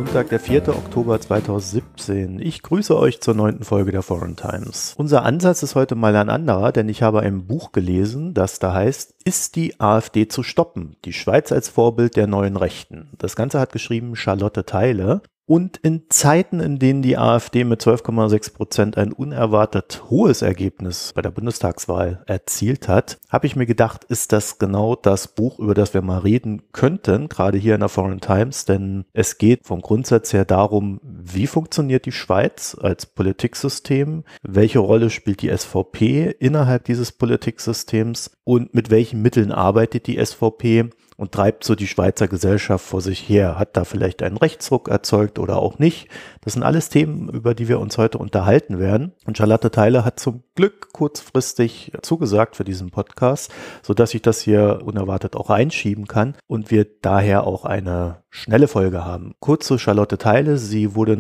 Montag, der 4. Oktober 2017. Ich grüße euch zur 9. Folge der Foreign Times. Unser Ansatz ist heute mal ein anderer, denn ich habe ein Buch gelesen, das da heißt, ist die AfD zu stoppen? Die Schweiz als Vorbild der neuen Rechten. Das Ganze hat geschrieben Charlotte Theile. Und in Zeiten, in denen die AfD mit 12,6% ein unerwartet hohes Ergebnis bei der Bundestagswahl erzielt hat, habe ich mir gedacht, ist das genau das Buch, über das wir mal reden könnten, gerade hier in der Foreign Times, denn es geht vom Grundsatz her darum, wie funktioniert die Schweiz als Politiksystem, welche Rolle spielt die SVP innerhalb dieses Politiksystems und mit welchen Mitteln arbeitet die SVP und treibt so die Schweizer Gesellschaft vor sich her. Hat da vielleicht einen Rechtsruck erzeugt oder auch nicht? Das sind alles Themen, über die wir uns heute unterhalten werden. Und Charlotte Theile hat zum Glück kurzfristig zugesagt für diesen Podcast, sodass ich das hier unerwartet auch einschieben kann und wir daher auch eine schnelle Folge haben. Kurz zu Charlotte Theile. Sie wurde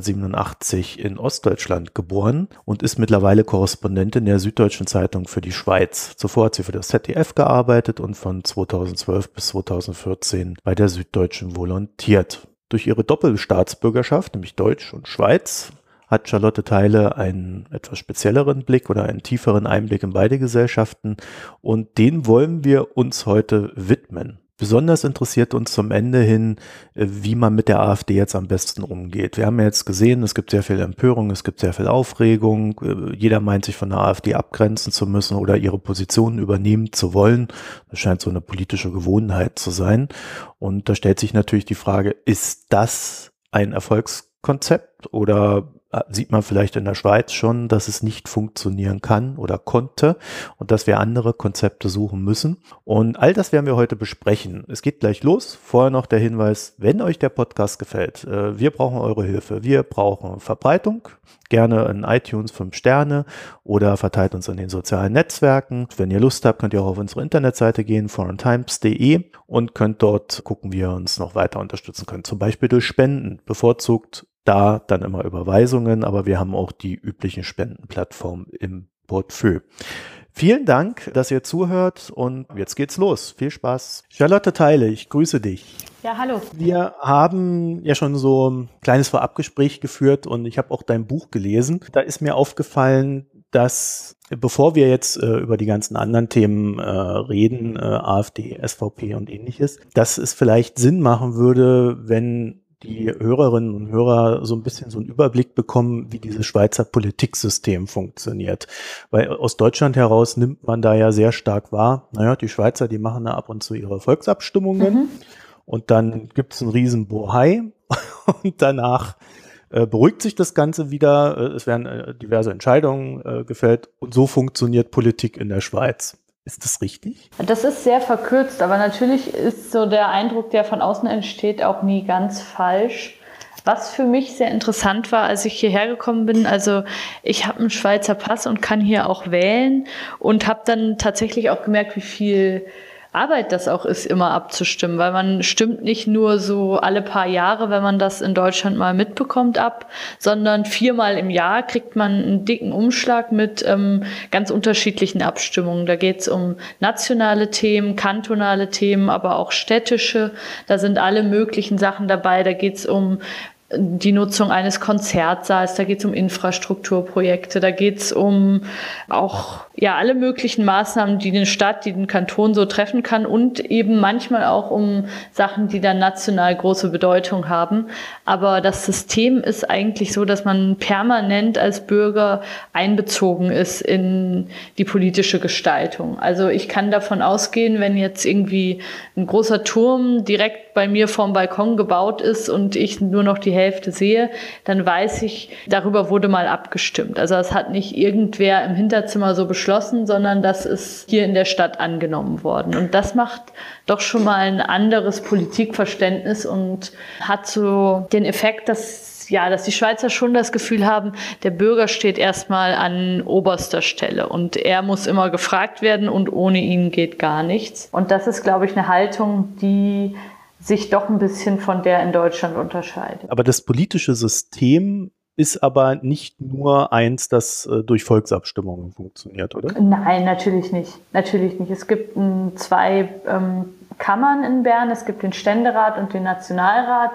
1987 in Ostdeutschland geboren und ist mittlerweile Korrespondentin der Süddeutschen Zeitung für die Schweiz. Zuvor hat sie für das ZDF gearbeitet und von 2012 bis 2014 bei der Süddeutschen volontiert. Durch ihre Doppelstaatsbürgerschaft, nämlich Deutsch und Schweiz, hat Charlotte Theile einen etwas spezielleren Blick oder einen tieferen Einblick in beide Gesellschaften und den wollen wir uns heute widmen. Besonders interessiert uns zum Ende hin, wie man mit der AfD jetzt am besten umgeht. Wir haben ja jetzt gesehen, es gibt sehr viel Empörung, es gibt sehr viel Aufregung. Jeder meint, sich von der AfD abgrenzen zu müssen oder ihre Positionen übernehmen zu wollen. Das scheint so eine politische Gewohnheit zu sein. Und da stellt sich natürlich die Frage, ist das ein Erfolgskonzept oder sieht man vielleicht in der Schweiz schon, dass es nicht funktionieren kann oder konnte und dass wir andere Konzepte suchen müssen. Und all das werden wir heute besprechen. Es geht gleich los. Vorher noch der Hinweis, wenn euch der Podcast gefällt, wir brauchen eure Hilfe. Wir brauchen Verbreitung, gerne in iTunes 5 Sterne oder verteilt uns in den sozialen Netzwerken. Wenn ihr Lust habt, könnt ihr auch auf unsere Internetseite gehen, foreigntimes.de und könnt dort gucken, wie ihr uns noch weiter unterstützen könnt. Zum Beispiel durch Spenden, bevorzugt da dann immer Überweisungen, aber wir haben auch die üblichen Spendenplattformen im Portfolio. Vielen Dank, dass ihr zuhört und jetzt geht's los. Viel Spaß. Charlotte Theile, ich grüße dich. Ja, hallo. Wir haben ja schon so ein kleines Vorabgespräch geführt und ich habe auch dein Buch gelesen. Da ist mir aufgefallen, dass bevor wir jetzt über die ganzen anderen Themen reden, AfD, SVP und ähnliches, dass es vielleicht Sinn machen würde, wenn die Hörerinnen und Hörer so ein bisschen so einen Überblick bekommen, wie dieses Schweizer Politiksystem funktioniert. Weil aus Deutschland heraus nimmt man da ja sehr stark wahr, naja, die Schweizer, die machen da ab und zu ihre Volksabstimmungen und dann gibt es einen riesen Bohai und danach beruhigt sich das Ganze wieder, es werden diverse Entscheidungen gefällt und so funktioniert Politik in der Schweiz. Ist das richtig? Das ist sehr verkürzt, aber natürlich ist so der Eindruck, der von außen entsteht, auch nie ganz falsch. Was für mich sehr interessant war, als ich hierher gekommen bin, also ich habe einen Schweizer Pass und kann hier auch wählen und habe dann tatsächlich auch gemerkt, wie viel Arbeit das auch ist, immer abzustimmen, weil man stimmt nicht nur so alle paar Jahre, wenn man das in Deutschland mal mitbekommt, ab, sondern 4-mal im Jahr kriegt man einen dicken Umschlag mit ganz unterschiedlichen Abstimmungen. Da geht es um nationale Themen, kantonale Themen, aber auch städtische. Da sind alle möglichen Sachen dabei. Da geht es um die Nutzung eines Konzertsaals, da geht es um Infrastrukturprojekte, da geht es um auch alle möglichen Maßnahmen, die eine Stadt, die den Kanton so treffen kann und eben manchmal auch um Sachen, die dann national große Bedeutung haben. Aber das System ist eigentlich so, dass man permanent als Bürger einbezogen ist in die politische Gestaltung. Also ich kann davon ausgehen, wenn jetzt irgendwie ein großer Turm direkt bei mir vorm Balkon gebaut ist und ich nur noch die Hälfte sehe, dann weiß ich, darüber wurde mal abgestimmt. Also es hat nicht irgendwer im Hinterzimmer so beschlossen, sondern das ist hier in der Stadt angenommen worden. Und das macht doch schon mal ein anderes Politikverständnis und hat so den Effekt, dass die Schweizer schon das Gefühl haben, der Bürger steht erstmal an oberster Stelle und er muss immer gefragt werden und ohne ihn geht gar nichts. Und das ist, glaube ich, eine Haltung, die sich doch ein bisschen von der in Deutschland unterscheidet. Aber das politische System ist aber nicht nur eins, das durch Volksabstimmungen funktioniert, oder? Nein, natürlich nicht. Natürlich nicht. Es gibt 2 Kammern in Bern. Es gibt den Ständerat und den Nationalrat.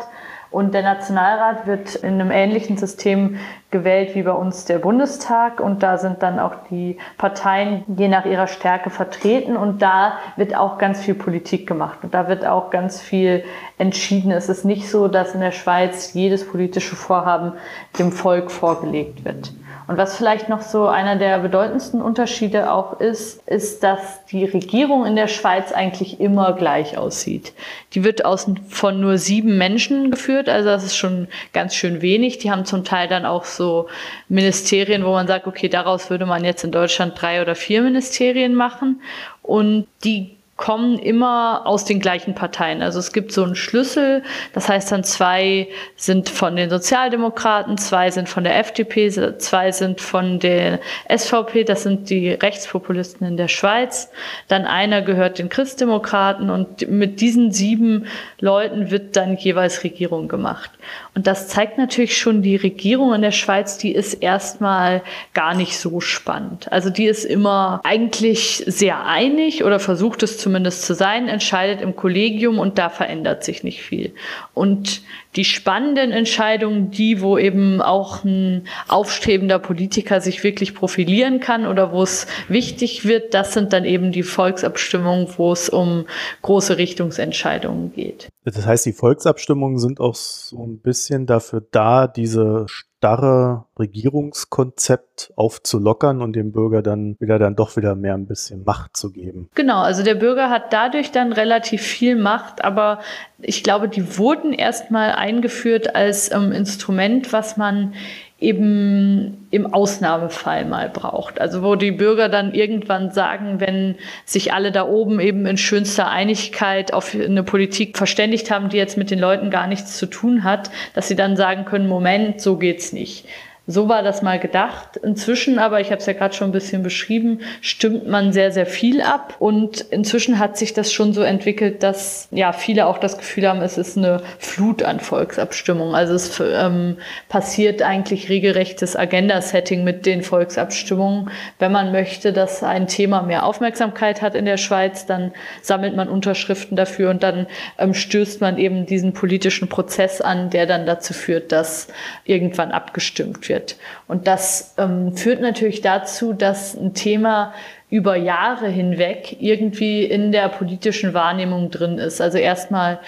Und der Nationalrat wird in einem ähnlichen System gewählt wie bei uns der Bundestag. Und da sind dann auch die Parteien je nach ihrer Stärke vertreten. Und da wird auch ganz viel Politik gemacht. Und da wird auch ganz viel entschieden. Es ist nicht so, dass in der Schweiz jedes politische Vorhaben dem Volk vorgelegt wird. Und was vielleicht noch so einer der bedeutendsten Unterschiede auch ist, dass die Regierung in der Schweiz eigentlich immer gleich aussieht. Die wird von nur 7 Menschen geführt, also das ist schon ganz schön wenig. Die haben zum Teil dann auch so Ministerien, wo man sagt, okay, daraus würde man jetzt in Deutschland 3 oder 4 Ministerien machen. Und die kommen immer aus den gleichen Parteien. Also es gibt so einen Schlüssel, das heißt dann 2 sind von den Sozialdemokraten, 2 sind von der FDP, 2 sind von der SVP, das sind die Rechtspopulisten in der Schweiz. Dann einer gehört den Christdemokraten und mit diesen 7 Leuten wird dann jeweils Regierung gemacht. Und das zeigt natürlich schon, die Regierung in der Schweiz, die ist erstmal gar nicht so spannend. Also die ist immer eigentlich sehr einig oder versucht es zumindest zu sein, entscheidet im Kollegium und da verändert sich nicht viel. Und die spannenden Entscheidungen, wo eben auch ein aufstrebender Politiker sich wirklich profilieren kann oder wo es wichtig wird, das sind dann eben die Volksabstimmungen, wo es um große Richtungsentscheidungen geht. Das heißt, die Volksabstimmungen sind auch so ein bisschen dafür da, diese starre Regierungskonzept aufzulockern und dem Bürger dann doch wieder mehr ein bisschen Macht zu geben. Genau, also der Bürger hat dadurch dann relativ viel Macht, aber ich glaube, die wurden erstmal eingeführt als Instrument, was man eben im Ausnahmefall mal braucht. Also wo die Bürger dann irgendwann sagen, wenn sich alle da oben eben in schönster Einigkeit auf eine Politik verständigt haben, die jetzt mit den Leuten gar nichts zu tun hat, dass sie dann sagen können, Moment, so geht's nicht. So war das mal gedacht. Inzwischen aber, ich habe es ja gerade schon ein bisschen beschrieben, stimmt man sehr, sehr viel ab. Und inzwischen hat sich das schon so entwickelt, dass ja viele auch das Gefühl haben, es ist eine Flut an Volksabstimmungen. Also es passiert eigentlich regelrechtes Agenda-Setting mit den Volksabstimmungen. Wenn man möchte, dass ein Thema mehr Aufmerksamkeit hat in der Schweiz, dann sammelt man Unterschriften dafür und dann stößt man eben diesen politischen Prozess an, der dann dazu führt, dass irgendwann abgestimmt wird. Und das führt natürlich dazu, dass ein Thema über Jahre hinweg irgendwie in der politischen Wahrnehmung drin ist. Also erstmal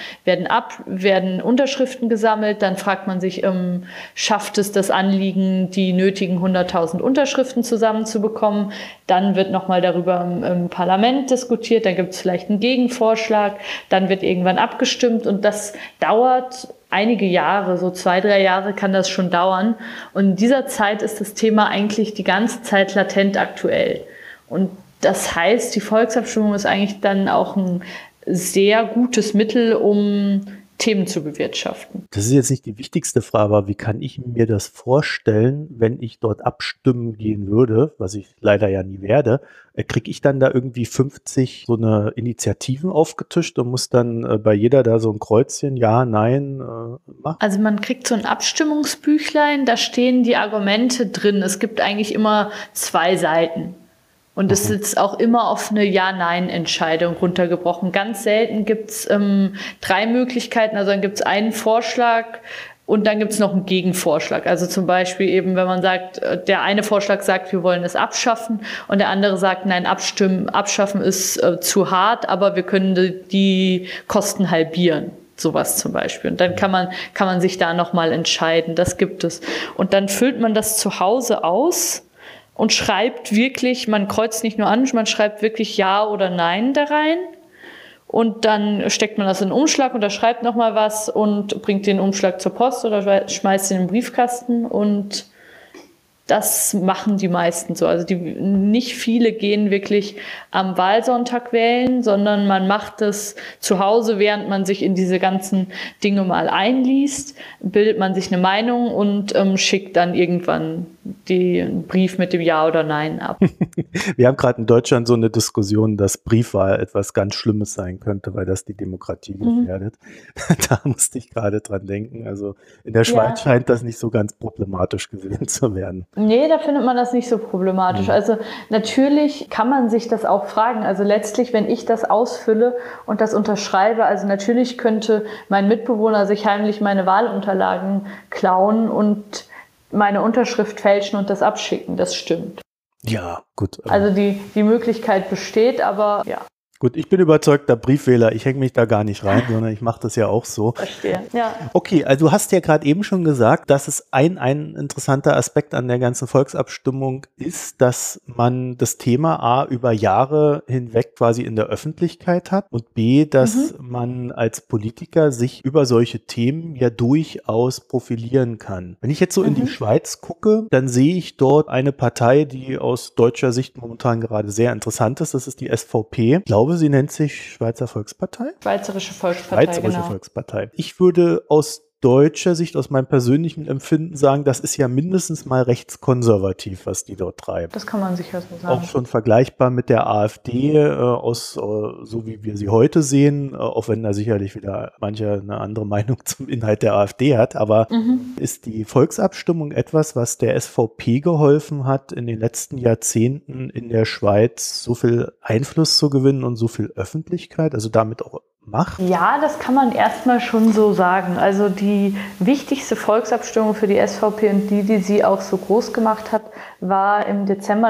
werden Unterschriften gesammelt, dann fragt man sich, schafft es das Anliegen, die nötigen 100.000 Unterschriften zusammenzubekommen? Dann wird nochmal darüber im Parlament diskutiert, dann gibt es vielleicht einen Gegenvorschlag, dann wird irgendwann abgestimmt und das dauert einige Jahre, so 2, 3 Jahre kann das schon dauern. Und in dieser Zeit ist das Thema eigentlich die ganze Zeit latent aktuell. Und das heißt, die Volksabstimmung ist eigentlich dann auch ein sehr gutes Mittel, um Themen zu bewirtschaften. Das ist jetzt nicht die wichtigste Frage, aber wie kann ich mir das vorstellen, wenn ich dort abstimmen gehen würde, was ich leider ja nie werde, kriege ich dann da irgendwie 50 so eine Initiativen aufgetischt und muss dann bei jeder da so ein Kreuzchen, ja, nein, machen? Also man kriegt so ein Abstimmungsbüchlein, da stehen die Argumente drin. Es gibt eigentlich immer 2 Seiten. Und es ist auch immer auf eine Ja-Nein-Entscheidung runtergebrochen. Ganz selten gibt's 3 Möglichkeiten. Also dann gibt's einen Vorschlag und dann gibt's noch einen Gegenvorschlag. Also zum Beispiel eben, wenn man sagt, der eine Vorschlag sagt, wir wollen es abschaffen und der andere sagt, nein, abschaffen ist zu hart, aber wir können die Kosten halbieren. Sowas zum Beispiel. Und dann kann man sich da nochmal entscheiden. Das gibt es. Und dann füllt man das zu Hause aus und schreibt wirklich, man kreuzt nicht nur an, man schreibt wirklich Ja oder Nein da rein. Und dann steckt man das in den Umschlag, unterschreibt nochmal was und bringt den Umschlag zur Post oder schmeißt ihn in den Briefkasten. Und das machen die meisten so. Also nicht viele gehen wirklich am Wahlsonntag wählen, sondern man macht es zu Hause, während man sich in diese ganzen Dinge mal einliest, bildet man sich eine Meinung und schickt dann irgendwann den Brief mit dem Ja oder Nein ab. Wir haben gerade in Deutschland so eine Diskussion, dass Briefwahl etwas ganz Schlimmes sein könnte, weil das die Demokratie gefährdet. Da musste ich gerade dran denken. Also in der Schweiz scheint das nicht so ganz problematisch gesehen zu werden. Nee, da findet man das nicht so problematisch. Also natürlich kann man sich das auch fragen. Also letztlich, wenn ich das ausfülle und das unterschreibe, also natürlich könnte mein Mitbewohner sich heimlich meine Wahlunterlagen klauen und meine Unterschrift fälschen und das abschicken. Das stimmt. Ja, gut. Also die Möglichkeit besteht, aber ja. Gut, ich bin überzeugter Briefwähler. Ich hänge mich da gar nicht rein, sondern ich mache das ja auch so. Verstehe, ja. Okay, also du hast ja gerade eben schon gesagt, dass es ein interessanter Aspekt an der ganzen Volksabstimmung ist, dass man das Thema A über Jahre hinweg quasi in der Öffentlichkeit hat und B, dass man als Politiker sich über solche Themen ja durchaus profilieren kann. Wenn ich jetzt so in die Schweiz gucke, dann sehe ich dort eine Partei, die aus deutscher Sicht momentan gerade sehr interessant ist. Das ist die SVP. Ich glaube, sie nennt sich Schweizer Volkspartei? Schweizerische Volkspartei, Schweizerische Volkspartei. Ich würde aus deutscher Sicht, aus meinem persönlichen Empfinden sagen, das ist ja mindestens mal rechtskonservativ, was die dort treiben. Das kann man sicher so sagen. Auch schon vergleichbar mit der AfD, so wie wir sie heute sehen, auch wenn da sicherlich wieder mancher eine andere Meinung zum Inhalt der AfD hat, aber ist die Volksabstimmung etwas, was der SVP geholfen hat, in den letzten Jahrzehnten in der Schweiz so viel Einfluss zu gewinnen und so viel Öffentlichkeit, also damit auch Macht? Ja, das kann man erstmal schon so sagen. Also die wichtigste Volksabstimmung für die SVP und die sie auch so groß gemacht hat, war im Dezember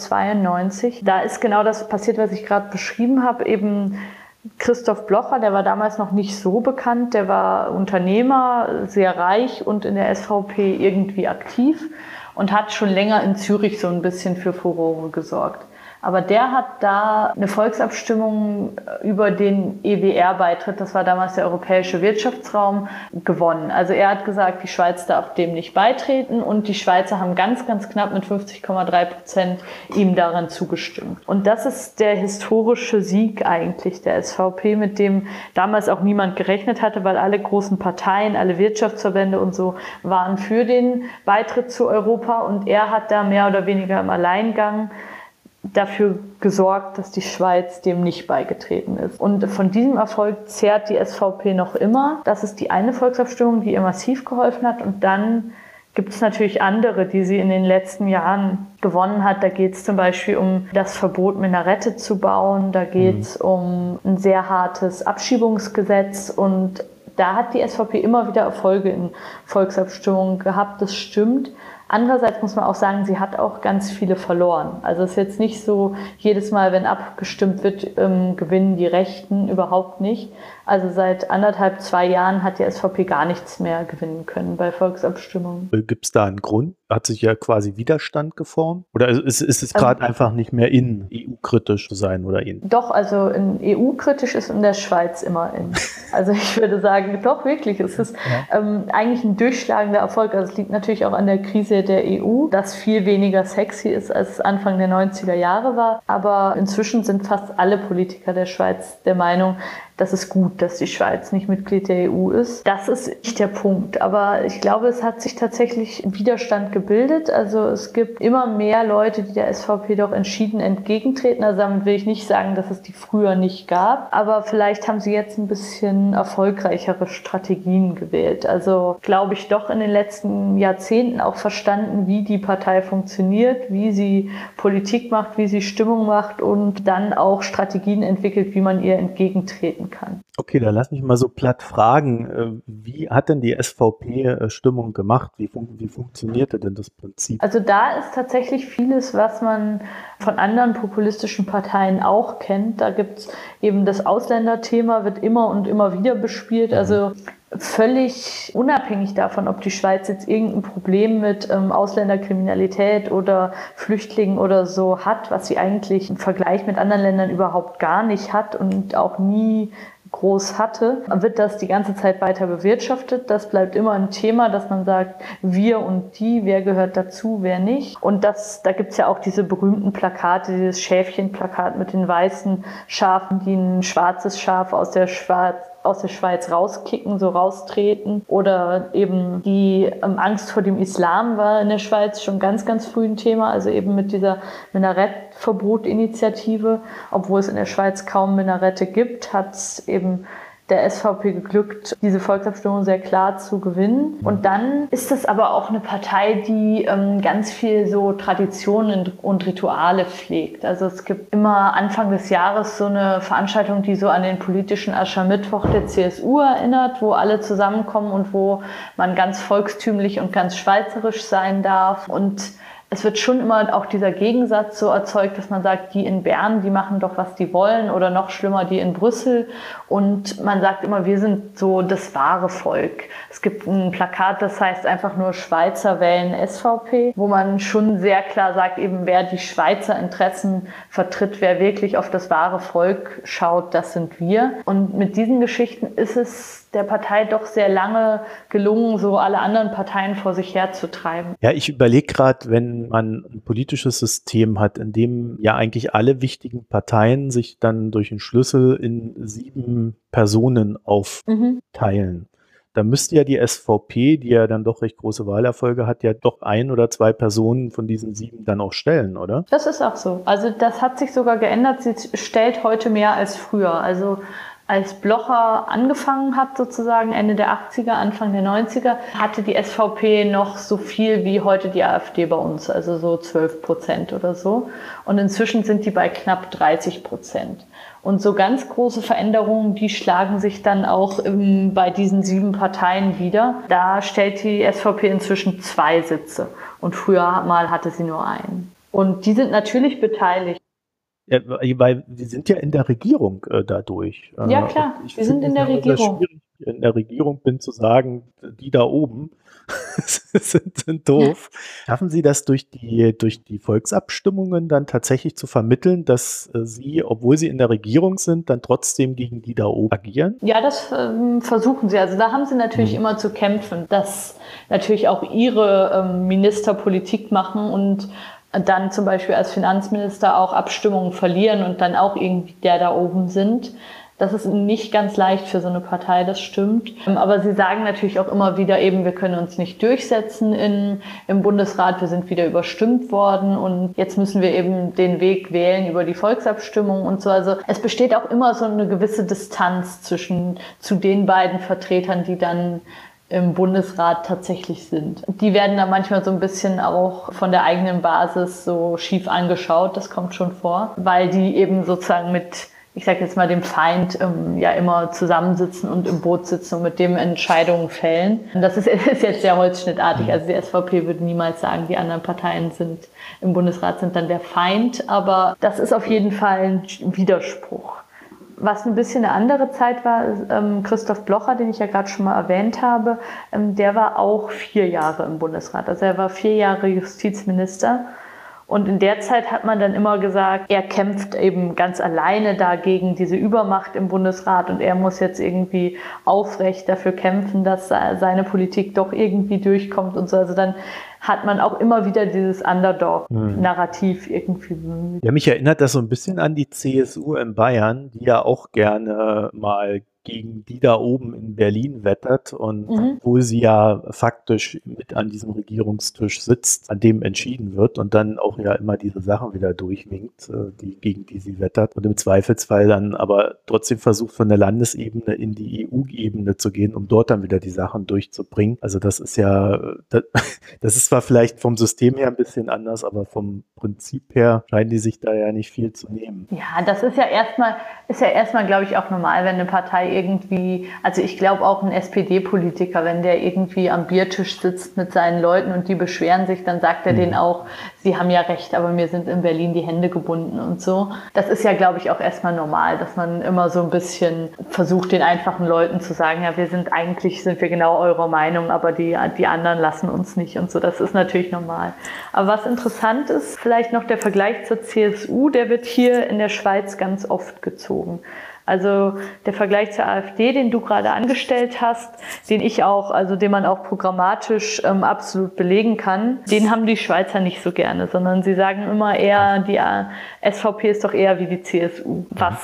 1992. Da ist genau das passiert, was ich gerade beschrieben habe. Eben Christoph Blocher, der war damals noch nicht so bekannt, der war Unternehmer, sehr reich und in der SVP irgendwie aktiv und hat schon länger in Zürich so ein bisschen für Furore gesorgt. Aber der hat da eine Volksabstimmung über den EWR-Beitritt, das war damals der Europäische Wirtschaftsraum, gewonnen. Also er hat gesagt, die Schweiz darf dem nicht beitreten und die Schweizer haben ganz, ganz knapp mit 50,3% ihm daran zugestimmt. Und das ist der historische Sieg eigentlich der SVP, mit dem damals auch niemand gerechnet hatte, weil alle großen Parteien, alle Wirtschaftsverbände und so waren für den Beitritt zu Europa und er hat da mehr oder weniger im Alleingang dafür gesorgt, dass die Schweiz dem nicht beigetreten ist. Und von diesem Erfolg zehrt die SVP noch immer. Das ist die eine Volksabstimmung, die ihr massiv geholfen hat. Und dann gibt es natürlich andere, die sie in den letzten Jahren gewonnen hat. Da geht es zum Beispiel um das Verbot, Minarette zu bauen. Da geht es um ein sehr hartes Abschiebungsgesetz. Und da hat die SVP immer wieder Erfolge in Volksabstimmungen gehabt. Das stimmt. Andererseits muss man auch sagen, sie hat auch ganz viele verloren. Also es ist jetzt nicht so, jedes Mal, wenn abgestimmt wird, gewinnen die Rechten, überhaupt nicht. Also seit 2 Jahren hat die SVP gar nichts mehr gewinnen können bei Volksabstimmungen. Gibt es da einen Grund? Hat sich ja quasi Widerstand geformt? Oder ist es gerade einfach nicht mehr in, EU-kritisch zu sein oder in? Doch, also in EU-kritisch ist in der Schweiz immer in. Also ich würde sagen, doch wirklich, es ist eigentlich ein durchschlagender Erfolg. Also es liegt natürlich auch an der Krise der EU, das viel weniger sexy ist, als es Anfang der 90er Jahre war. Aber inzwischen sind fast alle Politiker der Schweiz der Meinung, das ist gut, dass die Schweiz nicht Mitglied der EU ist. Das ist nicht der Punkt. Aber ich glaube, es hat sich tatsächlich Widerstand gebildet. Also es gibt immer mehr Leute, die der SVP doch entschieden entgegentreten. Also damit will ich nicht sagen, dass es die früher nicht gab. Aber vielleicht haben sie jetzt ein bisschen erfolgreichere Strategien gewählt. Also glaube ich doch in den letzten Jahrzehnten auch verstanden, wie die Partei funktioniert, wie sie Politik macht, wie sie Stimmung macht und dann auch Strategien entwickelt, wie man ihr entgegentreten kann. Okay, dann lass mich mal so platt fragen. Wie hat denn die SVP Stimmung gemacht? Wie funktionierte denn das Prinzip? Also da ist tatsächlich vieles, was man von anderen populistischen Parteien auch kennt. Da gibt es eben das Ausländerthema, wird immer und immer wieder bespielt. Also völlig unabhängig davon, ob die Schweiz jetzt irgendein Problem mit Ausländerkriminalität oder Flüchtlingen oder so hat, was sie eigentlich im Vergleich mit anderen Ländern überhaupt gar nicht hat und auch nie groß hatte, wird das die ganze Zeit weiter bewirtschaftet. Das bleibt immer ein Thema, dass man sagt, wir und die, wer gehört dazu, wer nicht. Und da gibt es ja auch diese berühmten Plakate, dieses Schäfchenplakat mit den weißen Schafen, die ein schwarzes Schaf aus der aus der Schweiz rauskicken, so raustreten. Oder eben die Angst vor dem Islam war in der Schweiz schon ganz, ganz früh ein Thema. Also eben mit dieser Minarettverbot-Initiative. Obwohl es in der Schweiz kaum Minarette gibt, hat es eben der SVP geglückt, diese Volksabstimmung sehr klar zu gewinnen. Und dann ist es aber auch eine Partei, die ganz viel so Traditionen und Rituale pflegt. Also es gibt immer Anfang des Jahres so eine Veranstaltung, die so an den politischen Aschermittwoch der CSU erinnert, wo alle zusammenkommen und wo man ganz volkstümlich und ganz schweizerisch sein darf. Und es wird schon immer auch dieser Gegensatz so erzeugt, dass man sagt, die in Bern, die machen doch, was die wollen, oder noch schlimmer, die in Brüssel. Und man sagt immer, wir sind so das wahre Volk. Es gibt ein Plakat, das heißt einfach nur Schweizer wählen SVP, wo man schon sehr klar sagt, eben wer die Schweizer Interessen vertritt, wer wirklich auf das wahre Volk schaut, das sind wir. Und mit diesen Geschichten ist es der Partei doch sehr lange gelungen, so alle anderen Parteien vor sich herzutreiben. Ja, ich überlege gerade, wenn man ein politisches System hat, in dem ja eigentlich alle wichtigen Parteien sich dann durch einen Schlüssel in 7 Personen aufteilen. Da müsste ja die SVP, die ja dann doch recht große Wahlerfolge hat, ja doch 1 oder 2 Personen von diesen 7 dann auch stellen, oder? Das ist auch so. Also das hat sich sogar geändert. Sie stellt heute mehr als früher. Also als Blocher angefangen hat, sozusagen Ende der 80er, Anfang der 90er, hatte die SVP noch so viel wie heute die AfD bei uns, also so 12% oder so. Und inzwischen sind die bei knapp 30%. Und so ganz große Veränderungen, die schlagen sich dann auch bei diesen 7 Parteien wieder. Da stellt die SVP inzwischen 2 Sitze. Und früher mal hatte sie nur einen. Und die sind natürlich beteiligt. Ja, weil wir sind ja in der Regierung dadurch. Ja klar, wir sind in der Regierung. Schwierig, in der Regierung bin zu sagen, die da oben sind doof. Schaffen Sie das durch die Volksabstimmungen dann tatsächlich zu vermitteln, dass Sie, obwohl Sie in der Regierung sind, dann trotzdem gegen die da oben agieren? Ja, das versuchen Sie. Also da haben Sie natürlich immer zu kämpfen, dass natürlich auch Ihre Minister Politik machen und dann zum Beispiel als Finanzminister auch Abstimmungen verlieren und dann auch irgendwie der da oben sind. Das ist nicht ganz leicht für so eine Partei, das stimmt. Aber sie sagen natürlich auch immer wieder eben, wir können uns nicht durchsetzen im Bundesrat, wir sind wieder überstimmt worden und jetzt müssen wir eben den Weg wählen über die Volksabstimmung und so. Also es besteht auch immer so eine gewisse Distanz zu den beiden Vertretern, die dann im Bundesrat tatsächlich sind. Die werden da manchmal so ein bisschen auch von der eigenen Basis so schief angeschaut, das kommt schon vor, weil die eben sozusagen mit, ich sag jetzt mal, dem Feind ja immer zusammensitzen und im Boot sitzen und mit dem Entscheidungen fällen. Und das ist jetzt sehr holzschnittartig. Also die SVP würde niemals sagen, die anderen Parteien im Bundesrat sind dann der Feind, aber das ist auf jeden Fall ein Widerspruch. Was ein bisschen eine andere Zeit war, Christoph Blocher, den ich ja gerade schon mal erwähnt habe, der war auch 4 Jahre im Bundesrat. Also er war 4 Jahre Justizminister. Und in der Zeit hat man dann immer gesagt, er kämpft eben ganz alleine da gegen diese Übermacht im Bundesrat und er muss jetzt irgendwie aufrecht dafür kämpfen, dass seine Politik doch irgendwie durchkommt und so. Also dann hat man auch immer wieder dieses Underdog-Narrativ irgendwie bemüht. Ja, mich erinnert das so ein bisschen an die CSU in Bayern, die ja auch gerne mal gegen die da oben in Berlin wettert und obwohl sie ja faktisch mit an diesem Regierungstisch sitzt, an dem entschieden wird und dann auch ja immer diese Sachen wieder durchwinkt, gegen die sie wettert und im Zweifelsfall dann aber trotzdem versucht, von der Landesebene in die EU-Ebene zu gehen, um dort dann wieder die Sachen durchzubringen. Also das ist ja, das ist zwar vielleicht vom System her ein bisschen anders, aber vom Prinzip her scheinen die sich da ja nicht viel zu nehmen. Ja, das ist ja erstmal, glaube ich, auch normal, wenn eine Partei irgendwie, also ich glaube auch ein SPD-Politiker, wenn der irgendwie am Biertisch sitzt mit seinen Leuten und die beschweren sich, dann sagt er denen auch, sie haben ja recht, aber mir sind in Berlin die Hände gebunden und so. Das ist ja, glaube ich, auch erstmal normal, dass man immer so ein bisschen versucht, den einfachen Leuten zu sagen, ja, sind wir genau eurer Meinung, aber die anderen lassen uns nicht und so. Das ist natürlich normal. Aber was interessant ist, vielleicht noch der Vergleich zur CSU, der wird hier in der Schweiz ganz oft gezogen. Also der Vergleich zur AfD, den du gerade angestellt hast, den man auch programmatisch absolut belegen kann, den haben die Schweizer nicht so gerne, sondern sie sagen immer eher, die SVP ist doch eher wie die CSU, was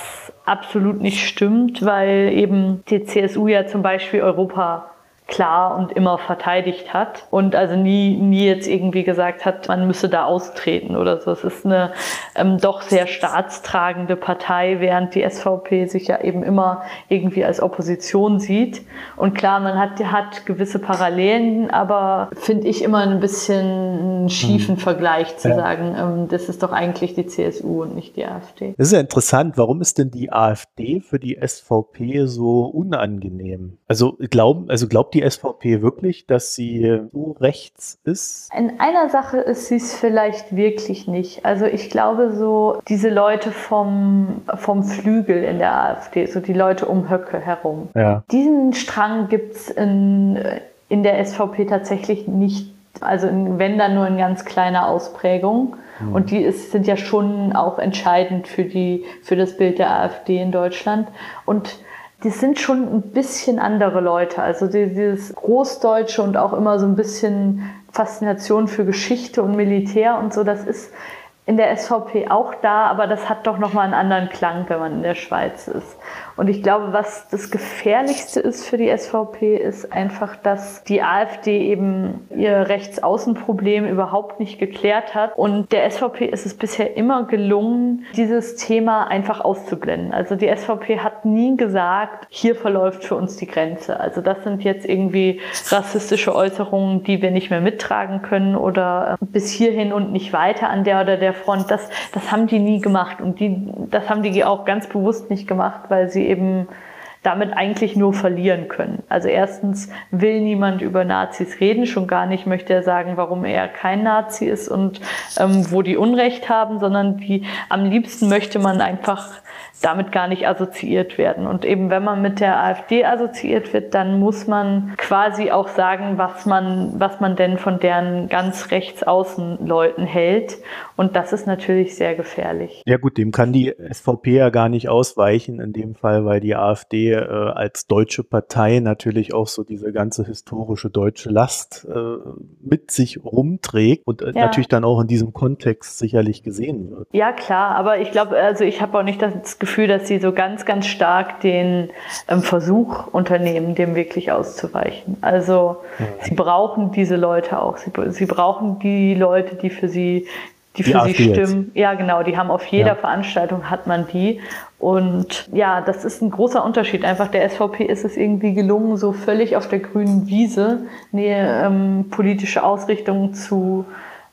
absolut nicht stimmt, weil eben die CSU ja zum Beispiel Europa klar und immer verteidigt hat und also nie jetzt irgendwie gesagt hat, man müsse da austreten oder so. Es ist eine doch sehr staatstragende Partei, während die SVP sich ja eben immer irgendwie als Opposition sieht. Und klar, man hat gewisse Parallelen, aber finde ich immer ein bisschen einen schiefen Vergleich zu sagen, das ist doch eigentlich die CSU und nicht die AfD. Das ist ja interessant. Warum ist denn die AfD für die SVP so unangenehm? Also glaubt die SVP wirklich, dass sie so rechts ist? In einer Sache ist sie es vielleicht wirklich nicht. Also ich glaube so, diese Leute vom Flügel in der AfD, so die Leute um Höcke herum, diesen Strang gibt es in der SVP tatsächlich nicht. Also wenn dann nur in ganz kleiner Ausprägung. Und die sind ja schon auch entscheidend für das Bild der AfD in Deutschland. Und die sind schon ein bisschen andere Leute. Also dieses Großdeutsche und auch immer so ein bisschen Faszination für Geschichte und Militär und so, das ist in der SVP auch da, aber das hat doch nochmal einen anderen Klang, wenn man in der Schweiz ist. Und ich glaube, was das Gefährlichste ist für die SVP, ist einfach, dass die AfD eben ihr Rechtsaußenproblem überhaupt nicht geklärt hat. Und der SVP ist es bisher immer gelungen, dieses Thema einfach auszublenden. Also die SVP hat nie gesagt, hier verläuft für uns die Grenze. Also das sind jetzt irgendwie rassistische Äußerungen, die wir nicht mehr mittragen können oder bis hierhin und nicht weiter an der oder der Front. Das haben die nie gemacht. Und das haben die auch ganz bewusst nicht gemacht, weil sie eben damit eigentlich nur verlieren können. Also erstens will niemand über Nazis reden, schon gar nicht möchte er sagen, warum er kein Nazi ist und wo die Unrecht haben, sondern am liebsten möchte man einfach damit gar nicht assoziiert werden. Und eben wenn man mit der AfD assoziiert wird, dann muss man quasi auch sagen, was man denn von deren ganz rechtsaußen Leuten hält. Und das ist natürlich sehr gefährlich. Ja gut, dem kann die SVP ja gar nicht ausweichen in dem Fall, weil die AfD als deutsche Partei natürlich auch so diese ganze historische deutsche Last mit sich rumträgt und natürlich dann auch in diesem Kontext sicherlich gesehen wird. Ja klar, aber ich glaube, also ich habe auch nicht das Gefühl, dass sie so ganz, ganz stark den Versuch unternehmen, dem wirklich auszuweichen. Also sie brauchen diese Leute auch. Sie brauchen die Leute, die für sie stimmen. Jetzt. Ja, genau, die haben auf jeder Veranstaltung hat man die. Und ja, das ist ein großer Unterschied. Einfach der SVP ist es irgendwie gelungen, so völlig auf der grünen Wiese eine politische Ausrichtung zu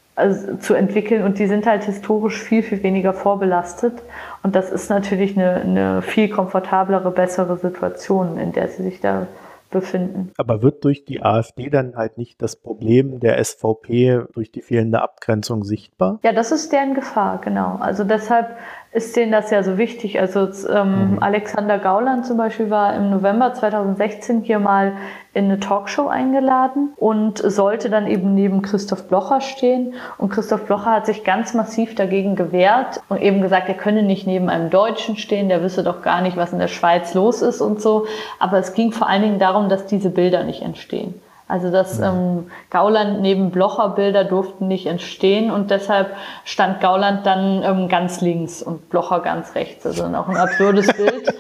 entwickeln. Und die sind halt historisch viel, viel weniger vorbelastet. Und das ist natürlich eine viel komfortablere, bessere Situation, in der sie sich da befinden. Aber wird durch die AfD dann halt nicht das Problem der SVP durch die fehlende Abgrenzung sichtbar? Ja, das ist deren Gefahr, genau. Also deshalb ist denen das ja so wichtig. Also Alexander Gauland zum Beispiel war im November 2016 hier mal in eine Talkshow eingeladen und sollte dann eben neben Christoph Blocher stehen. Und Christoph Blocher hat sich ganz massiv dagegen gewehrt und eben gesagt, er könne nicht neben einem Deutschen stehen, der wisse doch gar nicht, was in der Schweiz los ist und so. Aber es ging vor allen Dingen darum, dass diese Bilder nicht entstehen. Also dass Gauland neben Blocher Bilder durften nicht entstehen und deshalb stand Gauland dann ganz links und Blocher ganz rechts. Also auch ein absurdes Bild.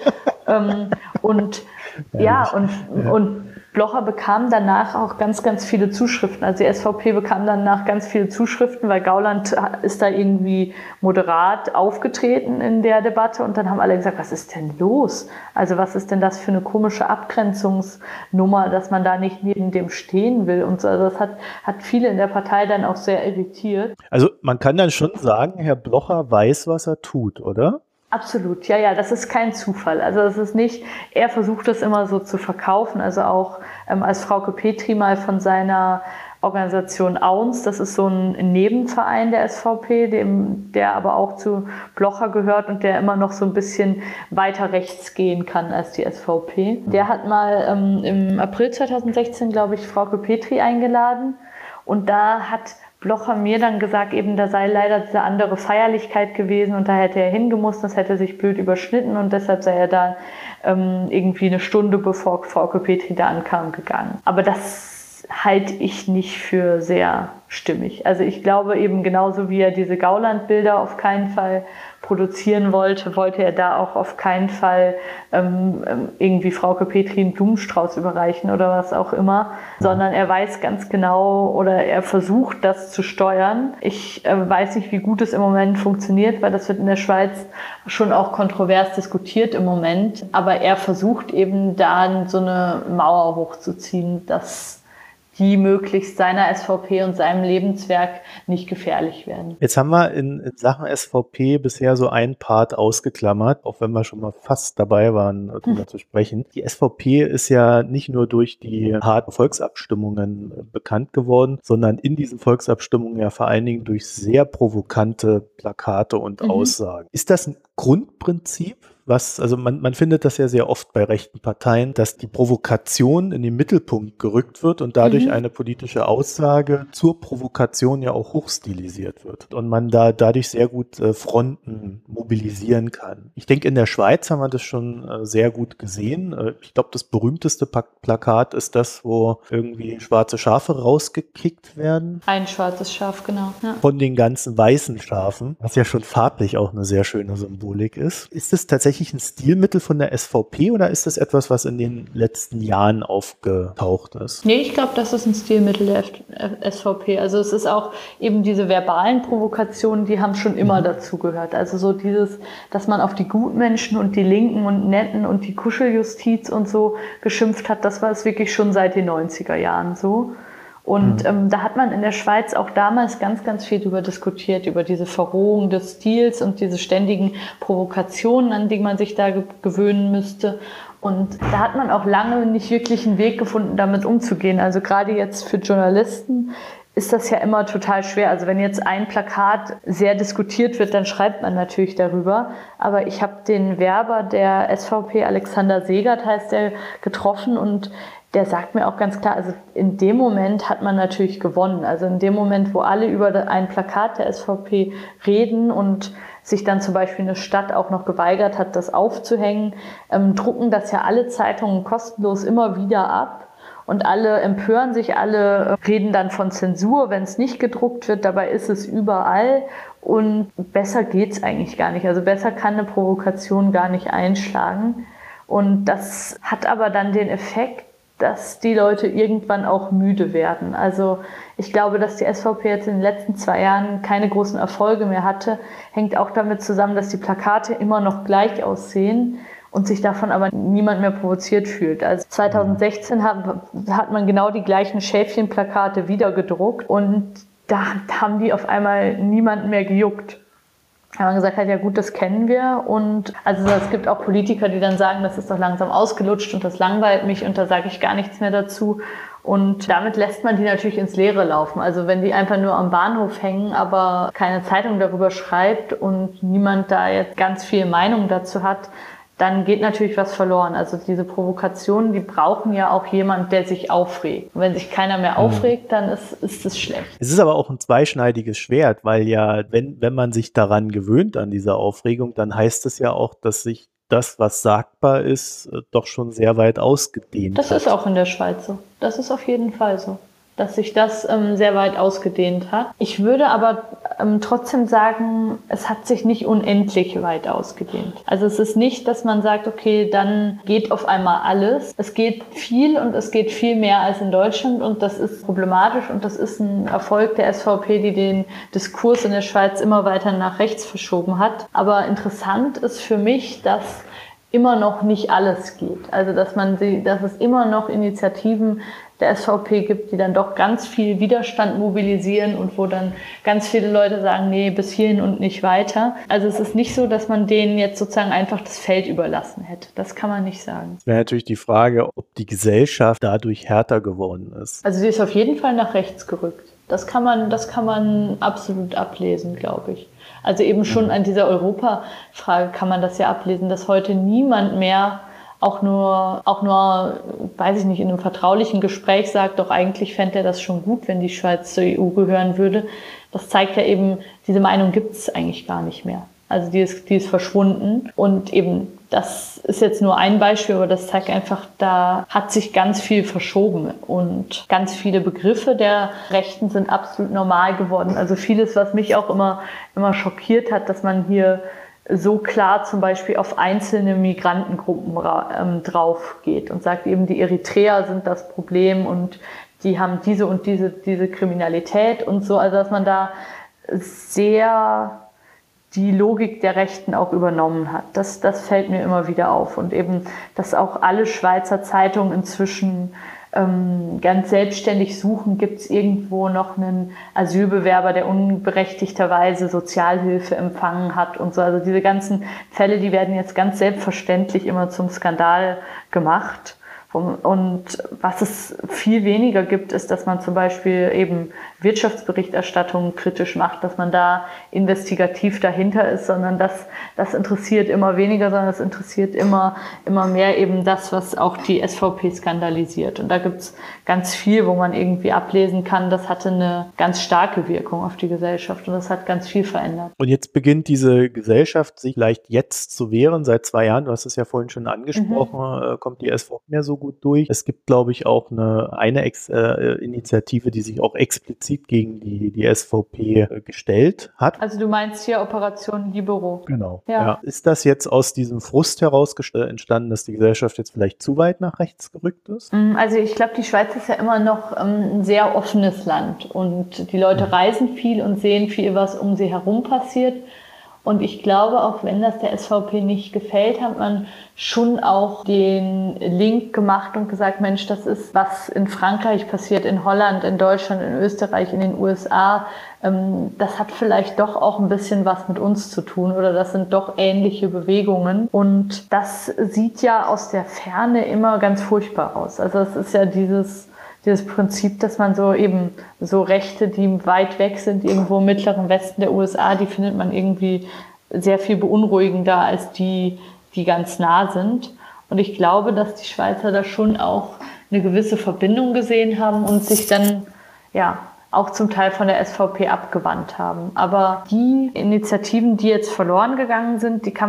Und Blocher bekam danach auch ganz, ganz viele Zuschriften. Also die SVP bekam danach ganz viele Zuschriften, weil Gauland ist da irgendwie moderat aufgetreten in der Debatte. Und dann haben alle gesagt, was ist denn los? Also was ist denn das für eine komische Abgrenzungsnummer, dass man da nicht neben dem stehen will? Und so. Also das hat viele in der Partei dann auch sehr irritiert. Also man kann dann schon sagen, Herr Blocher weiß, was er tut, oder? Absolut, ja, das ist kein Zufall. Also es ist nicht, er versucht das immer so zu verkaufen, also auch als Frauke Petri mal von seiner Organisation Auns, das ist so ein Nebenverein der SVP, der aber auch zu Blocher gehört und der immer noch so ein bisschen weiter rechts gehen kann als die SVP. Der hat mal im April 2016, glaube ich, Frauke Petri eingeladen und da hat Blocher mir dann gesagt, eben da sei leider diese andere Feierlichkeit gewesen und da hätte er hingemusst, das hätte sich blöd überschnitten und deshalb sei er da irgendwie eine Stunde bevor Frauke Petri da ankam gegangen. Aber das halte ich nicht für sehr stimmig. Also ich glaube eben genauso wie er diese Gauland-Bilder auf keinen Fall produzieren wollte er da auch auf keinen Fall irgendwie Frauke Petry einen Blumenstrauß überreichen oder was auch immer, sondern er weiß ganz genau oder er versucht das zu steuern. Ich weiß nicht, wie gut es im Moment funktioniert, weil das wird in der Schweiz schon auch kontrovers diskutiert im Moment, aber er versucht eben da so eine Mauer hochzuziehen, dass die möglichst seiner SVP und seinem Lebenswerk nicht gefährlich werden. Jetzt haben wir in Sachen SVP bisher so einen Part ausgeklammert, auch wenn wir schon mal fast dabei waren, darüber zu sprechen. Die SVP ist ja nicht nur durch die harten Volksabstimmungen bekannt geworden, sondern in diesen Volksabstimmungen ja vor allen Dingen durch sehr provokante Plakate und Aussagen. Ist das ein Grundprinzip? Also man findet das ja sehr oft bei rechten Parteien, dass die Provokation in den Mittelpunkt gerückt wird und dadurch eine politische Aussage zur Provokation ja auch hochstilisiert wird und man dadurch sehr gut Fronten mobilisieren kann. Ich denke, in der Schweiz haben wir das schon sehr gut gesehen. Ich glaube, das berühmteste Plakat ist das, wo irgendwie schwarze Schafe rausgekickt werden. Ein schwarzes Schaf, genau. Ja. Von den ganzen weißen Schafen, was ja schon farblich auch eine sehr schöne Symbolik ist. Ist das tatsächlich ein Stilmittel von der SVP oder ist das etwas, was in den letzten Jahren aufgetaucht ist? Nee, ich glaube, das ist ein Stilmittel der SVP. Also es ist auch eben diese verbalen Provokationen, die haben schon immer dazu gehört. Also so dieses, dass man auf die Gutmenschen und die Linken und Netten und die Kuscheljustiz und so geschimpft hat, das war es wirklich schon seit den 90er Jahren so. Und da hat man in der Schweiz auch damals ganz, ganz viel darüber diskutiert, über diese Verrohung des Stils und diese ständigen Provokationen, an die man sich da gewöhnen müsste. Und da hat man auch lange nicht wirklich einen Weg gefunden, damit umzugehen. Also gerade jetzt für Journalisten ist das ja immer total schwer. Also wenn jetzt ein Plakat sehr diskutiert wird, dann schreibt man natürlich darüber. Aber ich habe den Werber der SVP, Alexander Segert heißt der, getroffen und der sagt mir auch ganz klar, also in dem Moment hat man natürlich gewonnen. Also in dem Moment, wo alle über ein Plakat der SVP reden und sich dann zum Beispiel eine Stadt auch noch geweigert hat, das aufzuhängen, drucken das ja alle Zeitungen kostenlos immer wieder ab. Und alle empören sich, alle reden dann von Zensur, wenn es nicht gedruckt wird. Dabei ist es überall und besser geht's eigentlich gar nicht. Also besser kann eine Provokation gar nicht einschlagen. Und das hat aber dann den Effekt, dass die Leute irgendwann auch müde werden. Also ich glaube, dass die SVP jetzt in den letzten 2 Jahren keine großen Erfolge mehr hatte, hängt auch damit zusammen, dass die Plakate immer noch gleich aussehen und sich davon aber niemand mehr provoziert fühlt. Also 2016 hat man genau die gleichen Schäfchenplakate wieder gedruckt und da haben die auf einmal niemanden mehr gejuckt. Da haben wir gesagt, ja gut, das kennen wir. Und also es gibt auch Politiker, die dann sagen, das ist doch langsam ausgelutscht und das langweilt mich und da sage ich gar nichts mehr dazu. Und damit lässt man die natürlich ins Leere laufen. Also wenn die einfach nur am Bahnhof hängen, aber keine Zeitung darüber schreibt und niemand da jetzt ganz viel Meinung dazu hat, dann geht natürlich was verloren. Also diese Provokationen, die brauchen ja auch jemand, der sich aufregt. Und wenn sich keiner mehr aufregt, dann ist es schlecht. Es ist aber auch ein zweischneidiges Schwert, weil ja, wenn man sich daran gewöhnt, an diese Aufregung, dann heißt es ja auch, dass sich das, was sagbar ist, doch schon sehr weit ausgedehnt hat. Das ist auch in der Schweiz so. Das ist auf jeden Fall so, dass sich das sehr weit ausgedehnt hat. Ich würde aber trotzdem sagen, es hat sich nicht unendlich weit ausgedehnt. Also es ist nicht, dass man sagt, okay, dann geht auf einmal alles. Es geht viel und es geht viel mehr als in Deutschland und das ist problematisch und das ist ein Erfolg der SVP, die den Diskurs in der Schweiz immer weiter nach rechts verschoben hat. Aber interessant ist für mich, dass immer noch nicht alles geht. Also dass es immer noch Initiativen der SVP gibt, die dann doch ganz viel Widerstand mobilisieren und wo dann ganz viele Leute sagen, nee, bis hierhin und nicht weiter. Also es ist nicht so, dass man denen jetzt sozusagen einfach das Feld überlassen hätte. Das kann man nicht sagen. Es wäre natürlich die Frage, ob die Gesellschaft dadurch härter geworden ist. Also sie ist auf jeden Fall nach rechts gerückt. Das kann man absolut ablesen, glaube ich. Also eben schon an dieser Europafrage kann man das ja ablesen, dass heute niemand mehr auch nur, weiß ich nicht, in einem vertraulichen Gespräch sagt, doch eigentlich fände er das schon gut, wenn die Schweiz zur EU gehören würde. Das zeigt ja eben, diese Meinung gibt es eigentlich gar nicht mehr. Also die ist verschwunden und eben das ist jetzt nur ein Beispiel, aber das zeigt einfach, da hat sich ganz viel verschoben und ganz viele Begriffe der Rechten sind absolut normal geworden. Also vieles, was mich auch immer schockiert hat, dass man hier so klar zum Beispiel auf einzelne Migrantengruppen drauf geht und sagt eben, die Eritreer sind das Problem und die haben diese und diese Kriminalität und so. Also dass man da sehr die Logik der Rechten auch übernommen hat. Das fällt mir immer wieder auf. Und eben, dass auch alle Schweizer Zeitungen inzwischen ganz selbstständig suchen, gibt es irgendwo noch einen Asylbewerber, der unberechtigterweise Sozialhilfe empfangen hat und so. Also diese ganzen Fälle, die werden jetzt ganz selbstverständlich immer zum Skandal gemacht. Und was es viel weniger gibt, ist, dass man zum Beispiel eben Wirtschaftsberichterstattung kritisch macht, dass man da investigativ dahinter ist, sondern das interessiert immer weniger, sondern es interessiert immer mehr eben das, was auch die SVP skandalisiert. Und da gibt's ganz viel, wo man irgendwie ablesen kann, das hatte eine ganz starke Wirkung auf die Gesellschaft und das hat ganz viel verändert. Und jetzt beginnt diese Gesellschaft sich vielleicht jetzt zu wehren, seit 2 Jahren, du hast es ja vorhin schon angesprochen, kommt die SVP mehr so gut durch. Es gibt, glaube ich, auch eine Initiative, die sich auch explizit gegen die SVP gestellt hat. Also du meinst hier Operation Libero? Genau. Ja. Ist das jetzt aus diesem Frust heraus entstanden, dass die Gesellschaft jetzt vielleicht zu weit nach rechts gerückt ist? Also ich glaube, die Schweiz ist ja immer noch ein sehr offenes Land und die Leute reisen viel und sehen viel, was um sie herum passiert. Und ich glaube, auch wenn das der SVP nicht gefällt, hat man schon auch den Link gemacht und gesagt, Mensch, das ist, was in Frankreich passiert, in Holland, in Deutschland, in Österreich, in den USA. Das hat vielleicht doch auch ein bisschen was mit uns zu tun oder das sind doch ähnliche Bewegungen. Und das sieht ja aus der Ferne immer ganz furchtbar aus. Also es ist ja dieses Prinzip, dass man so Rechte, die weit weg sind, irgendwo im mittleren Westen der USA, die findet man irgendwie sehr viel beunruhigender als die ganz nah sind. Und ich glaube, dass die Schweizer da schon auch eine gewisse Verbindung gesehen haben und sich dann, auch zum Teil von der SVP abgewandt haben. Aber die Initiativen, die jetzt verloren gegangen sind, die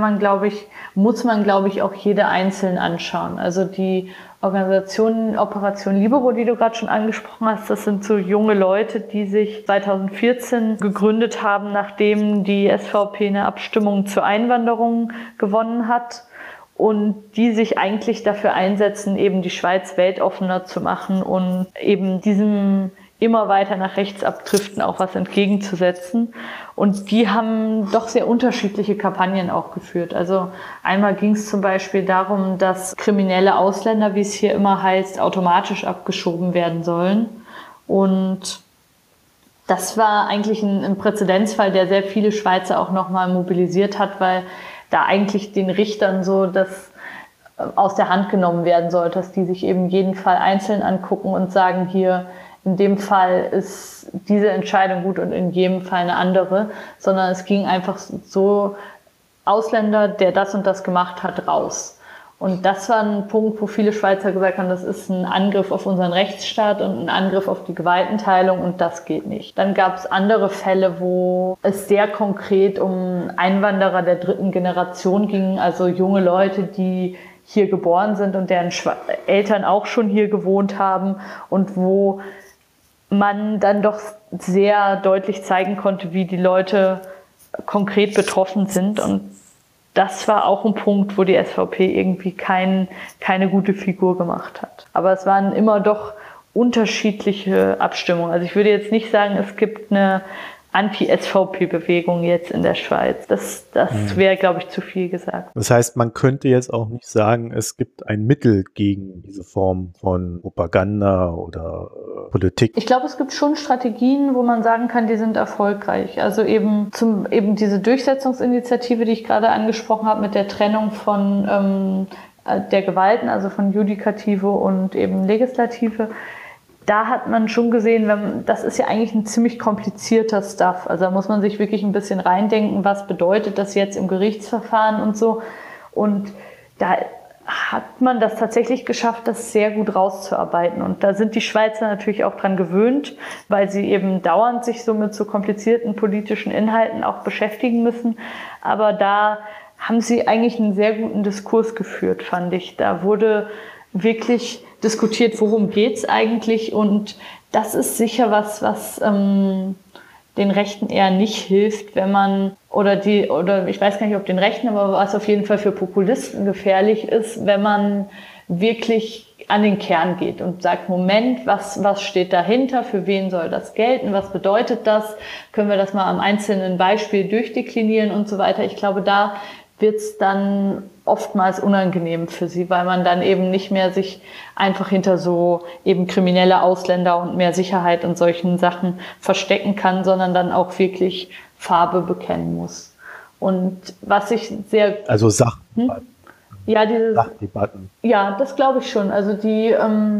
muss man, glaube ich, auch jede einzeln anschauen. Also die Organisation Operation Libero, die du gerade schon angesprochen hast, das sind so junge Leute, die sich 2014 gegründet haben, nachdem die SVP eine Abstimmung zur Einwanderung gewonnen hat und die sich eigentlich dafür einsetzen, eben die Schweiz weltoffener zu machen und eben diesem immer weiter nach rechts abdriften auch was entgegenzusetzen. Und die haben doch sehr unterschiedliche Kampagnen auch geführt. Also einmal ging es zum Beispiel darum, dass kriminelle Ausländer, wie es hier immer heißt, automatisch abgeschoben werden sollen. Und das war eigentlich ein Präzedenzfall, der sehr viele Schweizer auch nochmal mobilisiert hat, weil da eigentlich den Richtern so das aus der Hand genommen werden sollte, dass die sich eben jeden Fall einzeln angucken und sagen, hier, in dem Fall ist diese Entscheidung gut und in jedem Fall eine andere, sondern es ging einfach so, Ausländer, der das und das gemacht hat, raus. Und das war ein Punkt, wo viele Schweizer gesagt haben, das ist ein Angriff auf unseren Rechtsstaat und ein Angriff auf die Gewaltenteilung und das geht nicht. Dann gab es andere Fälle, wo es sehr konkret um Einwanderer der 3. Generation ging, also junge Leute, die hier geboren sind und deren Eltern auch schon hier gewohnt haben und wo man dann doch sehr deutlich zeigen konnte, wie die Leute konkret betroffen sind. Und das war auch ein Punkt, wo die SVP irgendwie keine gute Figur gemacht hat. Aber es waren immer doch unterschiedliche Abstimmungen. Also ich würde jetzt nicht sagen, es gibt eine Anti-SVP-Bewegung jetzt in der Schweiz. Das wäre, glaube ich, zu viel gesagt. Das heißt, man könnte jetzt auch nicht sagen, es gibt ein Mittel gegen diese Form von Propaganda oder Politik. Ich glaube, es gibt schon Strategien, wo man sagen kann, die sind erfolgreich. Also eben diese Durchsetzungsinitiative, die ich gerade angesprochen habe, mit der Trennung von der Gewalten, also von Judikative und eben Legislative. Da hat man schon gesehen, das ist ja eigentlich ein ziemlich komplizierter Stuff. Also da muss man sich wirklich ein bisschen reindenken, was bedeutet das jetzt im Gerichtsverfahren und so. Und da hat man das tatsächlich geschafft, das sehr gut rauszuarbeiten. Und da sind die Schweizer natürlich auch dran gewöhnt, weil sie eben dauernd sich so mit so komplizierten politischen Inhalten auch beschäftigen müssen. Aber da haben sie eigentlich einen sehr guten Diskurs geführt, fand ich. Da wurde wirklich diskutiert, worum geht's eigentlich, und das ist sicher was den Rechten eher nicht hilft, wenn man, oder ich weiß gar nicht, ob den Rechten, aber was auf jeden Fall für Populisten gefährlich ist, wenn man wirklich an den Kern geht und sagt, Moment, was steht dahinter, für wen soll das gelten, was bedeutet das, können wir das mal am einzelnen Beispiel durchdeklinieren und so weiter. Ich glaube, da wird es dann oftmals unangenehm für sie, weil man dann eben nicht mehr sich einfach hinter so eben kriminelle Ausländer und mehr Sicherheit und solchen Sachen verstecken kann, sondern dann auch wirklich Farbe bekennen muss. Und was ich sehr... Also Sachdebatten. Ja, Sachdebatten. Ja, das glaube ich schon. Also die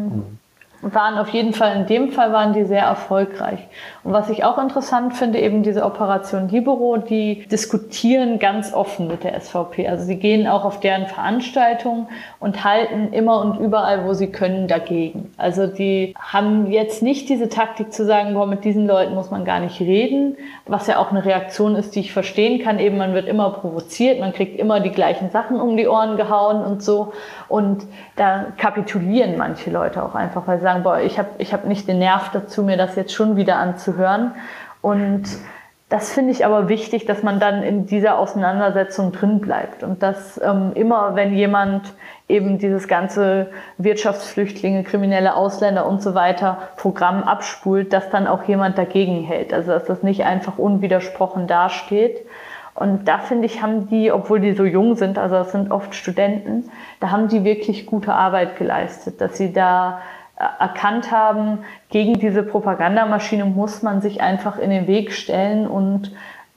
waren auf jeden Fall, in dem Fall waren die sehr erfolgreich. Und was ich auch interessant finde, eben diese Operation Libero, die diskutieren ganz offen mit der SVP. Also sie gehen auch auf deren Veranstaltungen und halten immer und überall, wo sie können, dagegen. Also die haben jetzt nicht diese Taktik zu sagen, boah, mit diesen Leuten muss man gar nicht reden, was ja auch eine Reaktion ist, die ich verstehen kann. Eben, man wird immer provoziert, man kriegt immer die gleichen Sachen um die Ohren gehauen und so. Und da kapitulieren manche Leute auch einfach, weil sie sagen, boah, ich hab nicht den Nerv dazu, mir das jetzt schon wieder anzuhören. Und das finde ich aber wichtig, dass man dann in dieser Auseinandersetzung drin bleibt. Und dass immer, wenn jemand eben dieses ganze Wirtschaftsflüchtlinge, kriminelle Ausländer und so weiter Programm abspult, dass dann auch jemand dagegen hält. Also dass das nicht einfach unwidersprochen dasteht. Und da finde ich, haben die, obwohl die so jung sind, also das sind oft Studenten, da haben die wirklich gute Arbeit geleistet, dass sie da erkannt haben, gegen diese Propagandamaschine muss man sich einfach in den Weg stellen und